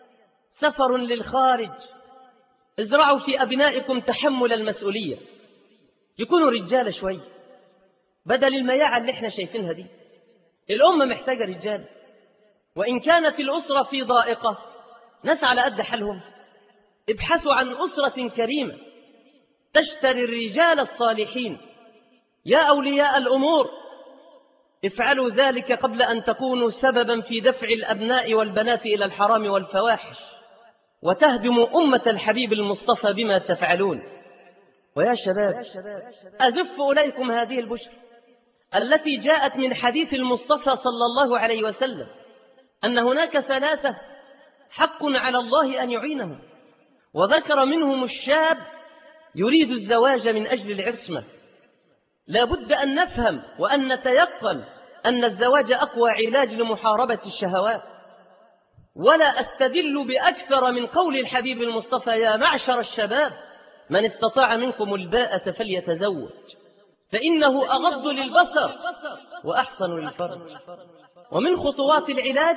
سفر للخارج. ازرعوا في أبنائكم تحمل المسؤولية، يكونوا رجال شوي بدل المياعة اللي احنا شايفينها دي. الأمة محتاجة رجال، وإن كانت الأسرة في ضائقة نسعى على قد حالهم. ابحثوا عن أسرة كريمة تشتري الرجال الصالحين. يا أولياء الأمور، افعلوا ذلك قبل أن تكونوا سببا في دفع الأبناء والبنات إلى الحرام والفواحش وتهدموا أمة الحبيب المصطفى بما تفعلون. ويا شباب، أزف إليكم هذه البشرى التي جاءت من حديث المصطفى صلى الله عليه وسلم أن هناك ثلاثة حق على الله أن يعينهم، وذكر منهم الشاب يريد الزواج من أجل العصمة. لا بد أن نفهم وأن نتيقن أن الزواج أقوى علاج لمحاربة الشهوات. ولا أستدل بأكثر من قول الحبيب المصطفى: يا معشر الشباب من استطاع منكم الباءة فليتزوج فإنه أغض للبصر وأحسن للفرج. ومن خطوات العلاج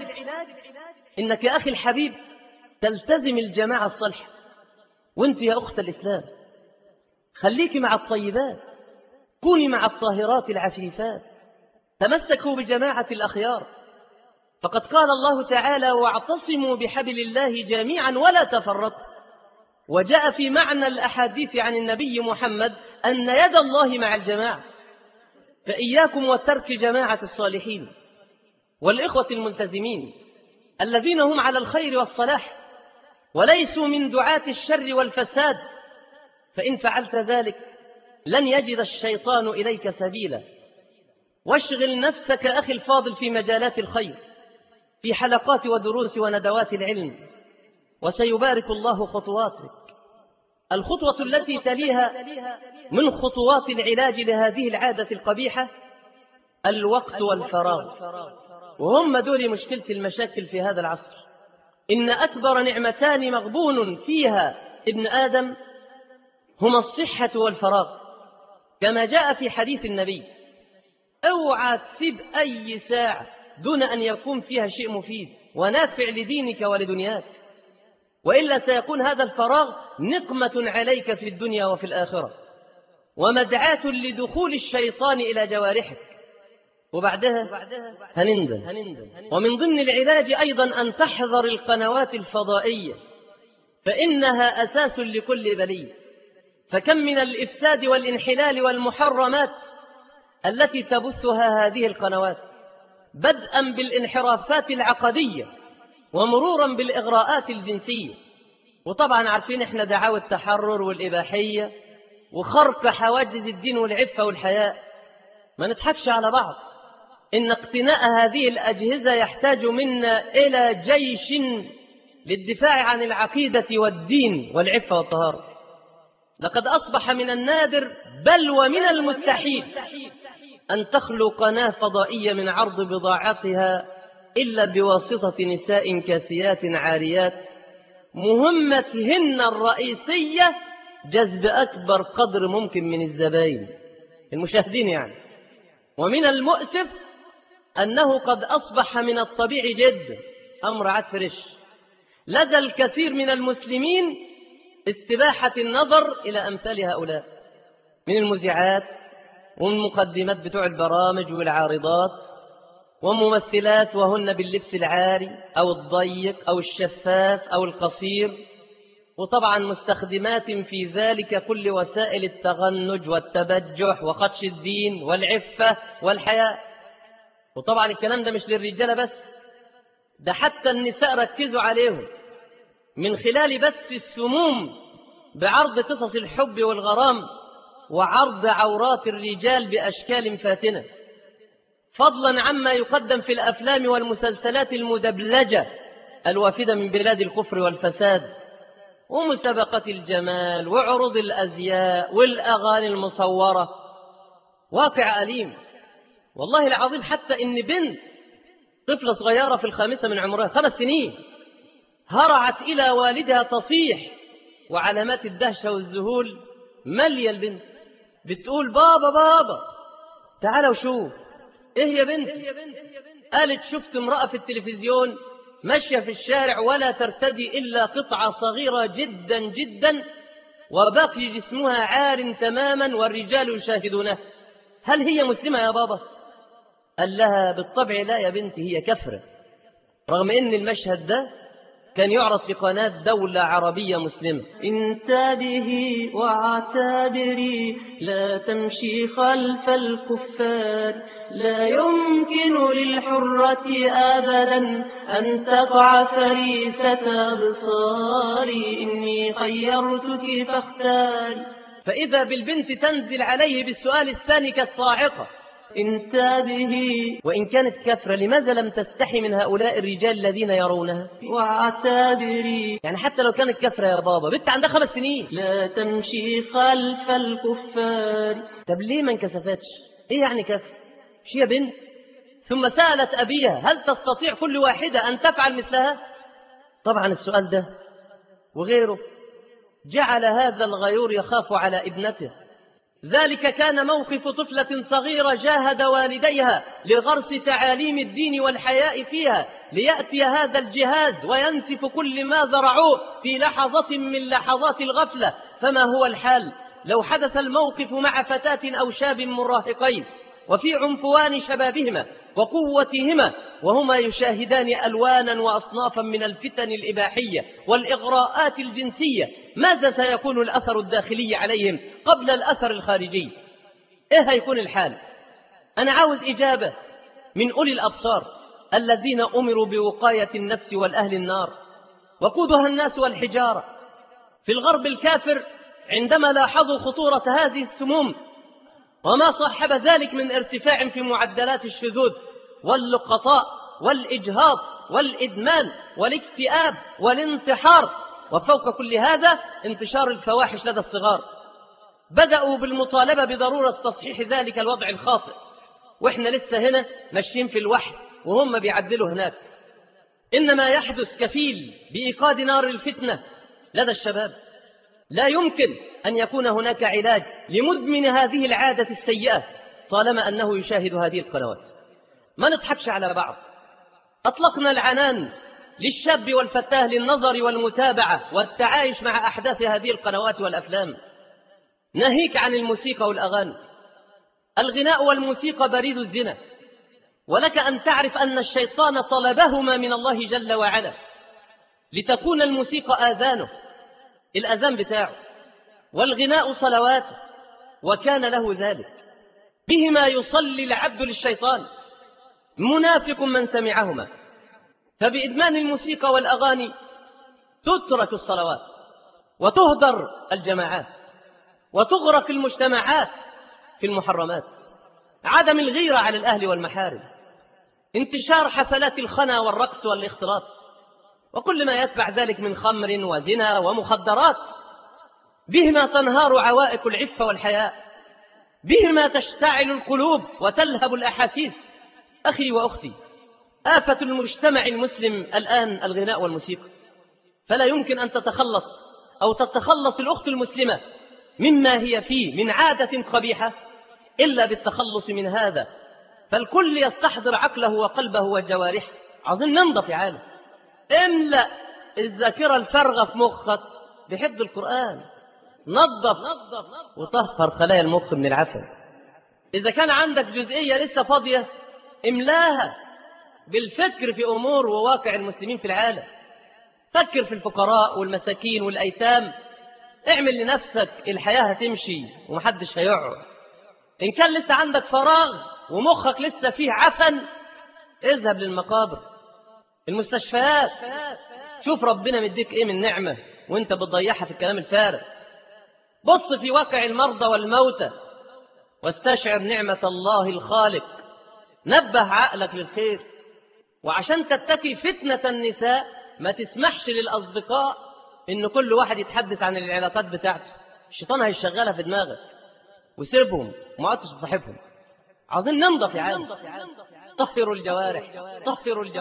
إنك يا أخي الحبيب تلتزم الجماعة الصالحة. وانت يا أخت الإسلام خليك مع الطيبات، كوني مع الطاهرات العفيفات، تمسكوا بجماعة الأخيار. فقد قال الله تعالى: واعتصموا بحبل الله جميعا ولا تفرقوا. وجاء في معنى الأحاديث عن النبي محمد أن يد الله مع الجماعة. فإياكم وترك جماعة الصالحين والإخوة الملتزمين الذين هم على الخير والصلاح وليسوا من دعاة الشر والفساد، فإن فعلت ذلك لن يجد الشيطان إليك سبيلا. واشغل نفسك أخي الفاضل في مجالات الخير، في حلقات ودروس وندوات العلم، وسيبارك الله خطواتك. الخطوة التي تليها من خطوات العلاج لهذه العادة القبيحة الوقت والفراغ، وهم دول مشكلة المشاكل في هذا العصر. إن أكبر نعمتان مغبون فيها ابن آدم هما الصحة والفراغ، كما جاء في حديث النبي: اوعى تسيب أي ساعة دون أن يكون فيها شيء مفيد ونافع لدينك ولدنياك، وإلا سيكون هذا الفراغ نقمة عليك في الدنيا وفي الآخرة، ومدعاة لدخول الشيطان إلى جوارحك، وبعدها هنندم. ومن ضمن العلاج أيضا أن تحذر القنوات الفضائية، فإنها أساس لكل بلية. فكم من الإفساد والانحلال والمحرمات التي تبثها هذه القنوات، بدءا بالانحرافات العقدية ومرورا بالإغراءات الجنسية. وطبعا عارفين احنا دعاوى التحرر والإباحية وخرق حواجز الدين والعفة والحياء. ما نضحكش على بعض، إن اقتناء هذه الأجهزة يحتاج منا إلى جيش للدفاع عن العقيدة والدين والعفة والطهارة. لقد أصبح من النادر بل ومن المستحيل أن تخلو قناة فضائية من عرض بضاعتها إلا بواسطة نساء كاسيات عاريات مهمتهن الرئيسية جذب أكبر قدر ممكن من الزبائن المشاهدين يعني. ومن المؤسف أنه قد أصبح من الطبيعي جدا، أمر عاد فريش لدى الكثير من المسلمين استباحة النظر إلى أمثال هؤلاء من المذيعات والمقدمات بتوع البرامج والعارضات وممثلات، وهن باللبس العاري أو الضيق أو الشفاف أو القصير، وطبعا مستخدمات في ذلك كل وسائل التغنج والتبجح وخدش الدين والعفة والحياء. وطبعا الكلام ده مش للرجالة بس، ده حتى النساء ركزوا عليهم من خلال بث السموم بعرض قصص الحب والغرام وعرض عورات الرجال بأشكال فاتنة، فضلا عما يقدم في الأفلام والمسلسلات المدبلجة الوافدة من بلاد الكفر والفساد، ومسابقات الجمال وعروض الأزياء والأغاني المصورة. واقع أليم والله العظيم، حتى إن بنت طفلة صغيرة في الخامسة من عمرها 5 سنين هرعت إلى والدها تصيح، وعلامات الدهشة والذهول مالية البنت، بتقول بابا بابا تعالوا وشوف. إيه يا بنت؟ قالت شفت امرأة في التلفزيون ماشية في الشارع ولا ترتدي إلا قطعة صغيرة جدا جدا وباقي جسمها عار تماما والرجال يشاهدونه، هل هي مسلمة يا بابا؟ قال لها بالطبع لا يا بنتي، هي كفرة، رغم ان المشهد ده كان يعرض في قناة دولة عربية مسلمة. انتبهي واعتبري لا تمشي خلف الكفار، لا يمكن للحرة أبدا أن تقع فريسة أبصاري، إني خيرتك فاختاري. فإذا بالبنت تنزل عليه بالسؤال الثاني كالصاعقة: انتبهي، وإن كانت كفرة لماذا لم تستحي من هؤلاء الرجال الذين يرونها؟ واعتبري، يعني حتى لو كانت كفرة يا بابا، بنت عندها 5 سنين، لا تمشي خلف الكفار. طب ليه ما انكسفتش؟ ايه يعني كفر؟ مش هي بنت؟ ثم سألت أبيها: هل تستطيع كل واحدة أن تفعل مثلها؟ طبعا السؤال ده وغيره جعل هذا الغيور يخاف على ابنته. ذلك كان موقف طفلة صغيرة جاهد والديها لغرس تعاليم الدين والحياء فيها، ليأتي هذا الجهاز وينسف كل ما زرعوه في لحظة من لحظات الغفلة. فما هو الحال لو حدث الموقف مع فتاة أو شاب مراهقين وفي عنفوان شبابهما وقوتهما، وهما يشاهدان ألوانا وأصنافا من الفتن الإباحية والإغراءات الجنسية؟ ماذا سيكون الأثر الداخلي عليهم قبل الأثر الخارجي؟ إيه هيكون الحال؟ أنا عاوز إجابة من أولي الأبصار الذين أمروا بوقاية النفس والأهل النار، وقودها الناس والحجارة. في الغرب الكافر عندما لاحظوا خطورة هذه السموم وما صاحب ذلك من ارتفاع في معدلات الشذوذ واللقطاء والإجهاض والإدمان والاكتئاب والانتحار، وفوق كل هذا انتشار الفواحش لدى الصغار، بدأوا بالمطالبة بضرورة تصحيح ذلك الوضع الخاطئ، وإحنا لسه هنا ماشيين في الوحي وهم بيعدلوا هناك. إنما يحدث كفيل بإيقاد نار الفتنة لدى الشباب. لا يمكن أن يكون هناك علاج لمدمن هذه العادة السيئة طالما أنه يشاهد هذه القنوات. ما نضحكش على بعض. أطلقنا العنان للشاب والفتاة للنظر والمتابعة والتعايش مع أحداث هذه القنوات والأفلام، ناهيك عن الموسيقى والأغاني. الغناء والموسيقى بريد الزنا، ولك أن تعرف أن الشيطان طلبهما من الله جل وعلا لتكون الموسيقى آذانه، الأذان بتاعه، والغناء صلواته، وكان له ذلك. بهما يصلي العبد للشيطان، منافق من سمعهما. فبإدمان الموسيقى والأغاني تترك الصلوات وتهدر الجماعات وتغرق المجتمعات في المحرمات. عدم الغيرة على الأهل والمحارم، انتشار حفلات الخنا والرقص والاختلاط وكل ما يتبع ذلك من خمر وزنا ومخدرات، بهما تنهار عوائق العفة والحياء، بهما تشتعل القلوب وتلهب الأحاسيس. أخي وأختي، آفة المجتمع المسلم الآن الغناء والموسيقى، فلا يمكن أن تتخلص أو تتخلص الأخت المسلمة مما هي فيه من عادة قبيحة إلا بالتخلص من هذا. فالكل يستحضر عقله وقلبه وجوارحه. عاوزين ننضف يا عالم. املأ الذاكرة الفارغة في مخك بحفظ القرآن. نظف وطهر خلايا المخ من العفن. إذا كان عندك جزئية لسه فاضية املاها بالفكر في أمور وواقع المسلمين في العالم. فكر في الفقراء والمساكين والأيتام. اعمل لنفسك الحياة هتمشي ومحدش هيقعد. إن كان لسه عندك فراغ ومخك لسه فيه عفن اذهب للمقابر، المستشفيات، شوف ربنا مديك ايه من نعمة وانت بتضيعها في الكلام الفارغ. بص في واقع المرضى والموتى واستشعر نعمة الله الخالق. نبه عقلك للخير. وعشان تتقي فتنة النساء ما تسمحش للأصدقاء إن كل واحد يتحدث عن العلاقات بتاعته. الشيطان هيشغلها في دماغك وسيبهم وما عدتش تصاحبهم. عاوزين ننضف يا عالم. طهروا الجوارح، طهروا الجوارح.